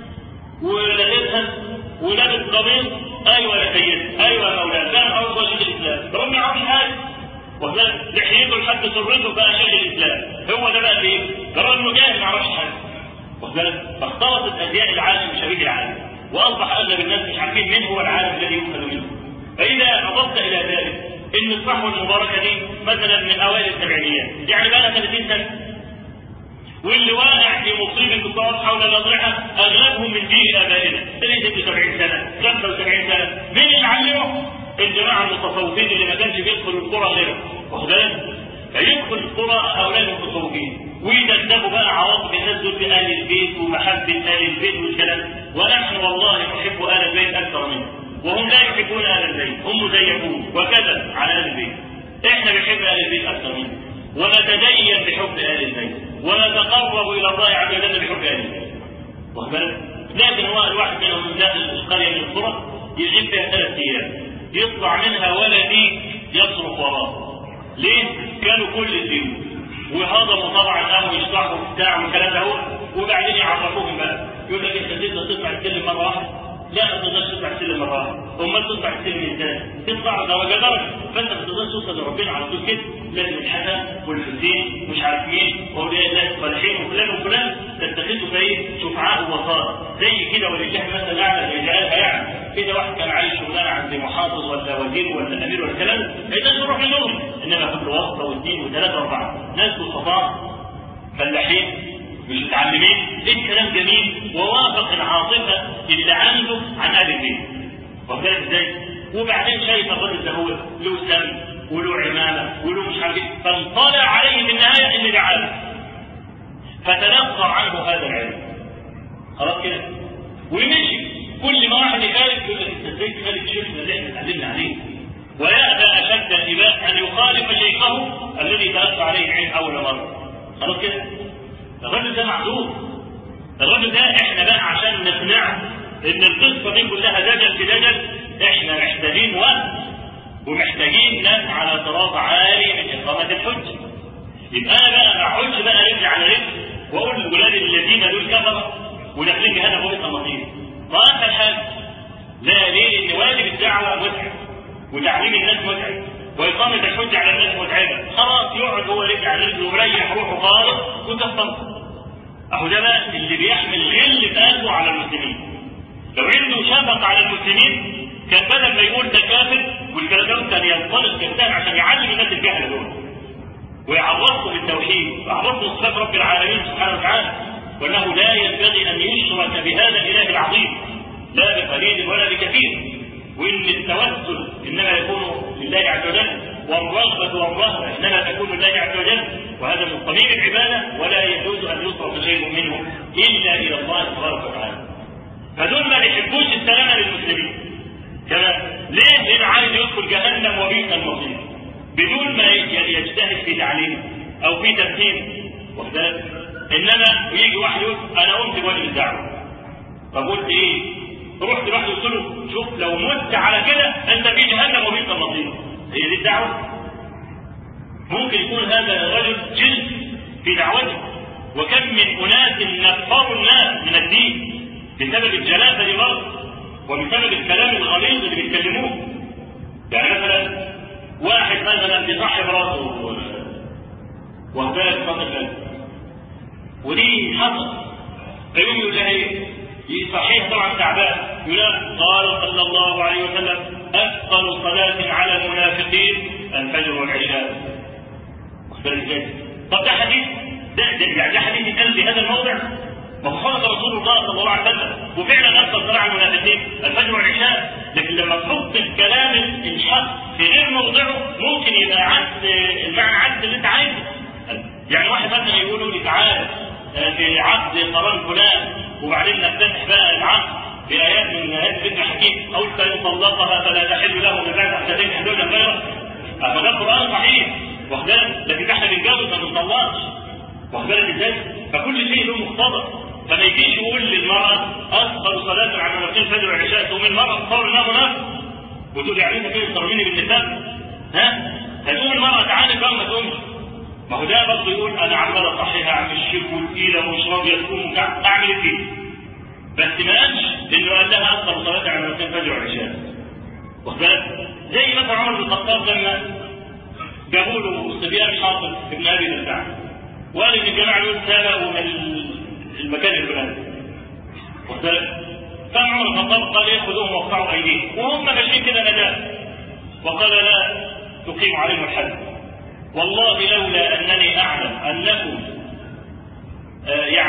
ولابسها ولابس قميص. ايوه يا سيدي ايوه يا مولانا كان اول رشيد الاسلام ده ما يعرفش حاجه، وكذلك لحيته لحد سرته بقى شيخ الاسلام. هو ده بقى ايه؟ ده راجل جاهل ما يعرفش حاجه. وكذلك فاختلطت اديان العالم بشبيه العالم، واصبح اغلب الناس مش عارفين مين هو العالم الذي يؤخذ منه. فاذا اضفت الى ذلك ان الصحوه المباركه دي مثلا من اوائل السبعينيات، يعني بقى لها ثلاثين سنه، واللي واقع في مصيبه الطواف حول الاضرحه اغلبهم من جيل ابائنا ستة وسبعين سنه خمسة وسبعين سنه. مين اللي علمهم؟ الجماعه المتصوفين اللي ما كانش بيدخل القرى غيرهم، واخد بالك؟ فيدخل القرى هؤلاء المتصوفين ويدندبوا بقى عواطف الناس دول بآل البيت ومحبه آل البيت والكلام، ونحن والله نحب آل البيت اكثر منهم، وهم لا يحبون آل البيت، هم مزيفون وكذا على آل البيت. احنا بنحب آل البيت اكثر منهم، ونتدين بحب آل البيت، ونتقرب الى الله عز وجل بحب آل البيت، واخد بالك؟ لكن هو الواحد منهم من داخل القريه من القرى يغيب فيها ثلاث ايام يطلع منها ولا ديك يصرخ وراه. ليه؟ كانوا كل الدين وهضموا طبعا قاموا يشرحوا بتاع والكلام ده، وبعدين يعرفوهم بقى يقول لك انت تقدر تطلع السلم مره واحده؟ لا ما تقدرش تطلع السلم مره واحده، امال تطلع السلم ازاي؟ تطلع درجه درجه، فانت ما تقدرش توصل لربنا على طول كده، لازم الحسن والحسين مش عارف مين واولياء الله الصالحين وفلان وفلان تتخذوا فايه؟ شفعاء ووصاة زي كده، ولله مثل الاعلى زي جعلها يعني. اذا واحد كان عايش شغلانه عند محافظ ولا وزير ولا امير ولا الكلام ما يقدرش يروح لهم، انما في الواسطه واثنين وثلاثه واربعه ناس بسطاء فلاحين مش متعلمين. ايه كلام جميل ووافق العاطفه اللي عنده عن اهل البيت، واخد بالك ازاي؟ وبعدين شايف الراجل ده هو له سم وله عمامه وله مش عارف ايه، فانطلع عليه في النهايه ان ده عالم، فتنفر عنه هذا العلم. خلاص كده ومشي. كل ما واحد يخالف يقول لك انت ازاي تخالف شيخنا اللي احنا اتعلمنا عليه؟ ويأبى اشد الاباء ان يخالف شيخه الذي تلقى عليه العلم اول مره. خلاص كده؟ الرجل ده معذور. الرجل ده احنا بقى عشان نقنعه ان القصه دي كلها دجل في دجل، احنا محتاجين وقت ومحتاجين ناس على طراز عالي من اقامه الحج. يبقى انا بقى ما اقعدش بقى رجل على رجل واقول للولاد الذين دول كفروا وداخلين جهنم وبئس المصير. واخر حاجه لا ليه؟ ان واجب الدعوه متعب وتعليم الناس متعب واقامه الحج على الناس متعبه. خلاص يقعد هو رجل على رجل ومريح روحه خالص وتفضل. اهو ده بقى اللي بيحمل غل في قلبه على المسلمين. لو عنده شفقه على المسلمين كان بدل ما يقول ده كافر والكلام ده كان ينطلق كفتان عشان يعلم الناس الجهل دول ويعرفهم بالتوحيد ويعرفهم صفات رب العالمين سبحانه وتعالى، وانه لا ينبغي ان يشرك بهذا الاله العظيم لا بقليل ولا بكثير، وان التوسل انما يكون لله عز وجل والرغبه والرهبه انما تكون لله عز وجل، وهذا من صميم العباده ولا يجوز ان يصرف شيء منه الا الى الله تبارك وتعالى. فدول ما بيحبوش السلامه للمسلمين. كما ليه؟ لانه عايز يدخل جهنم وبئس المصير بدون ما يجتهد في تعليمه او في تمثيله، واخد بالك؟ انما يجي واحد يقول انا قمت بواجب الدعوه. طب قلت ايه؟ رحت رحت قلت له شوف لو مت على كده انت في جهنم وبئس المصير. هي دي الدعوه؟ ممكن يكون هذا الرجل جلد في دعوته، وكم من اناس نفروا الناس من الدين بسبب الجلافه للارض وبسبب الكلام الغليظ اللي بيتكلموه. يعني مثلا واحد مثلا بيصحي راسه وهبال فقط ودي حصل فيقوم يقول لها ايه؟ يصحيه طبعا تعبان يقول قال صلى الله عليه وسلم اثقل صلاه على المنافقين الفجر والعشاء. طب ده حديث ده ده, ده حديث يتقال في هذا الموضع؟ وخالف رسول الله صلى الله عليه وسلم وفعلا اثقل صلاه على المنافقين الفجر والعشاء، لكن لما تحط الكلام الحق في غير موضعه ممكن يبقى عكس المعنى، عكس اللي انت عايزه. يعني واحد مثلا يقولوا لي تعالى في عقد قران فلان وبعدين نفتتح بقى العقد بايات من ايات الذكر الحكيم او فان طلقها فلا تحل له من بعد حتى تنكح زوجا غيره. فده قران صحيح واخد بالك، لكن احنا بنتجوز ما بنطلقش، واخد بالك ازاي؟ فكل شيء له مقتضى. فما يجيش يقول للمراه اثقل صلاه على المنافقين الفجر والعشاء تقوم المراه تصور انها منافق وتقول يعني انت كده تضربيني بالنساء؟ ها؟ هتقوم المراه تعالى بقى ما تقومش. ما هو ده برضه يقول انا عمال اصحيها عم الشيخ وتقيله ومش راضيه تقوم اعمل ايه؟ بس ما قالش انه قال لها اثقل صلاه على المنافقين الفجر والعشاء. واخد بالك؟ زي مثلا عمر بن الخطاب لما جابوا له صبيان حاطب ابن ابي الدرداء وقال ان الجماعه دول سرقوا من المكان الفلاني. واخد بالك؟ فعمر بن الخطاب قال خذوهم واقطعوا ايديهم وهم ماشيين كده نداء، وقال لا تقيم عليهم الحد والله لولا انني اعلم انكم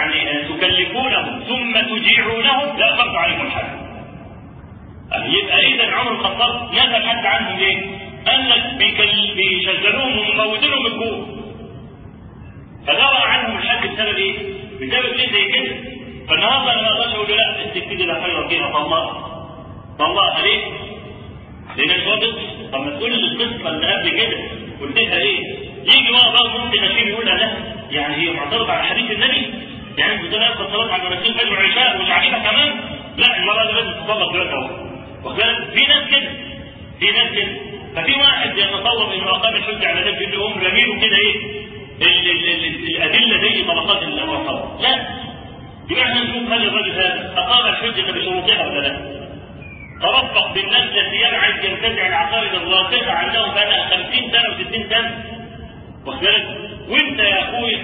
يعني تكلفونهم ثم تجيعونهم لا فرض عليكم الحد. يبقى اذا عمر الخطاب نزل الحد عنهم ليه؟ قال لك بيشغلوهم ويموتونهم الجوع. فدرى عنهم الحد بسبب ايه؟ بسبب ليه زي كده. فالنهارده انا ما اقدرش اقول له لا الست دي لا خير فيها طلقها. طلقها ليه؟ لانك صادق. طب ما تقول القصه اللي قبل كده قلت لها ايه؟ يجي ورا بقى ممكن نسيب يقول لها لا يعني هي معترضه على حديث النبي؟ يعني انت بتقول لها صلاه على الرسول فجر وعشاء ومش عاجبها كمان؟ لا المراه دي لازم تطلق دلوقتي اهو. واخد بالك؟ في ناس كده في ناس كده. ففي واحد يتصور انه اقام الحجه على نفسه يقول لهم رميله كده ايه؟ الادله زي طبقات الامر. لا يبقى احنا نشوف هل الرجل هذا اقام الحجه بشروطها ولا لا؟ ترفق بالناس التي عايز ينتزع العقائد الراسخه عندهم بقى خمسين سنه وستين سنه. واخد بالك؟ وانت يا اخويا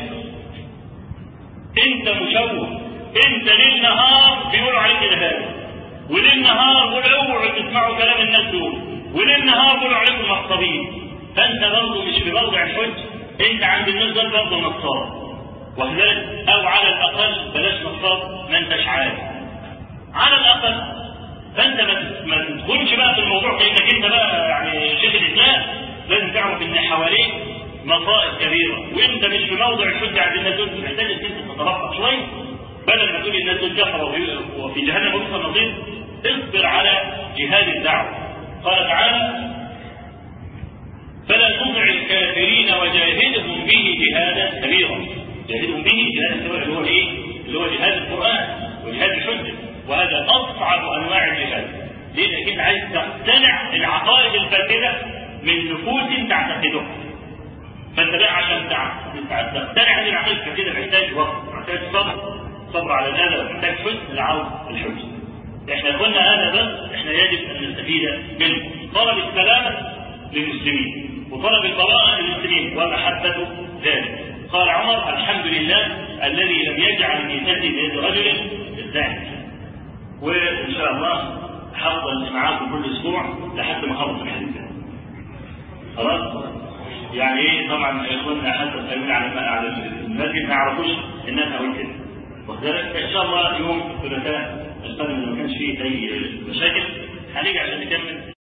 انت مشوه. انت ليل نهار بيقولوا عليك ارهابي، وليل نهار بيقولوا اوعوا تسمعوا كلام الناس دول، وليل نهار بيقولوا عليكم نصابين. فانت برضه مش في موضع الحج، انت عند الناس دول برضه نصاب. واخد بالك؟ او على الاقل بلاش نصاب ما انتش عارف. على الاقل فانت ما تدخلش بقى في الموضوع كانك انت بقى يعني شيخ الاسلام. لازم تعرف ان حواليك مصائب كبيره، وانت مش في موضع الحجه عند الناس دول. محتاج انك انت تترفق شويه بدل ما تقول الناس دول كفروا وفي جهنم وبئس النصير. اصبر على جهاد الدعوه. قال تعالى: فلا تطع الكافرين وجاهدهم به جهادا كبيرا. جاهدهم به جهادا كبيرا اللي هو ايه؟ اللي هو جهاد القران وجهاد الحجه، وهذا اصعب انواع الجهاد. ليه؟ لانك انت عايز تقتنع العقائد الفاسده من نفوس تعتقدها. فانت بقى عشان تقتنع هذه العقائد الفاسده محتاج وقت، محتاج صبر، صبر على الاذى، محتاج حسن لعرض الحجه. احنا قلنا هذا بس احنا يجب ان نستفيد منه. طلب السلامه للمسلمين وطلب البراءه للمسلمين والمحبه ذلك. قال عمر: الحمد لله الذي لم يجعل ميتتي بيد رجل الزاني. وان شاء الله هفضل معاكم كل اسبوع لحد ما اخلص الحديث ده. خلاص؟ يعني ايه؟ طبعا اخواننا حتى القائمين على على المسجد ما يعرفوش ان انا هقول كده. واخد بالك؟ ان شاء الله يوم الثلاثاء القادم ما كانش فيه اي مشاكل هنيجي عشان نكمل.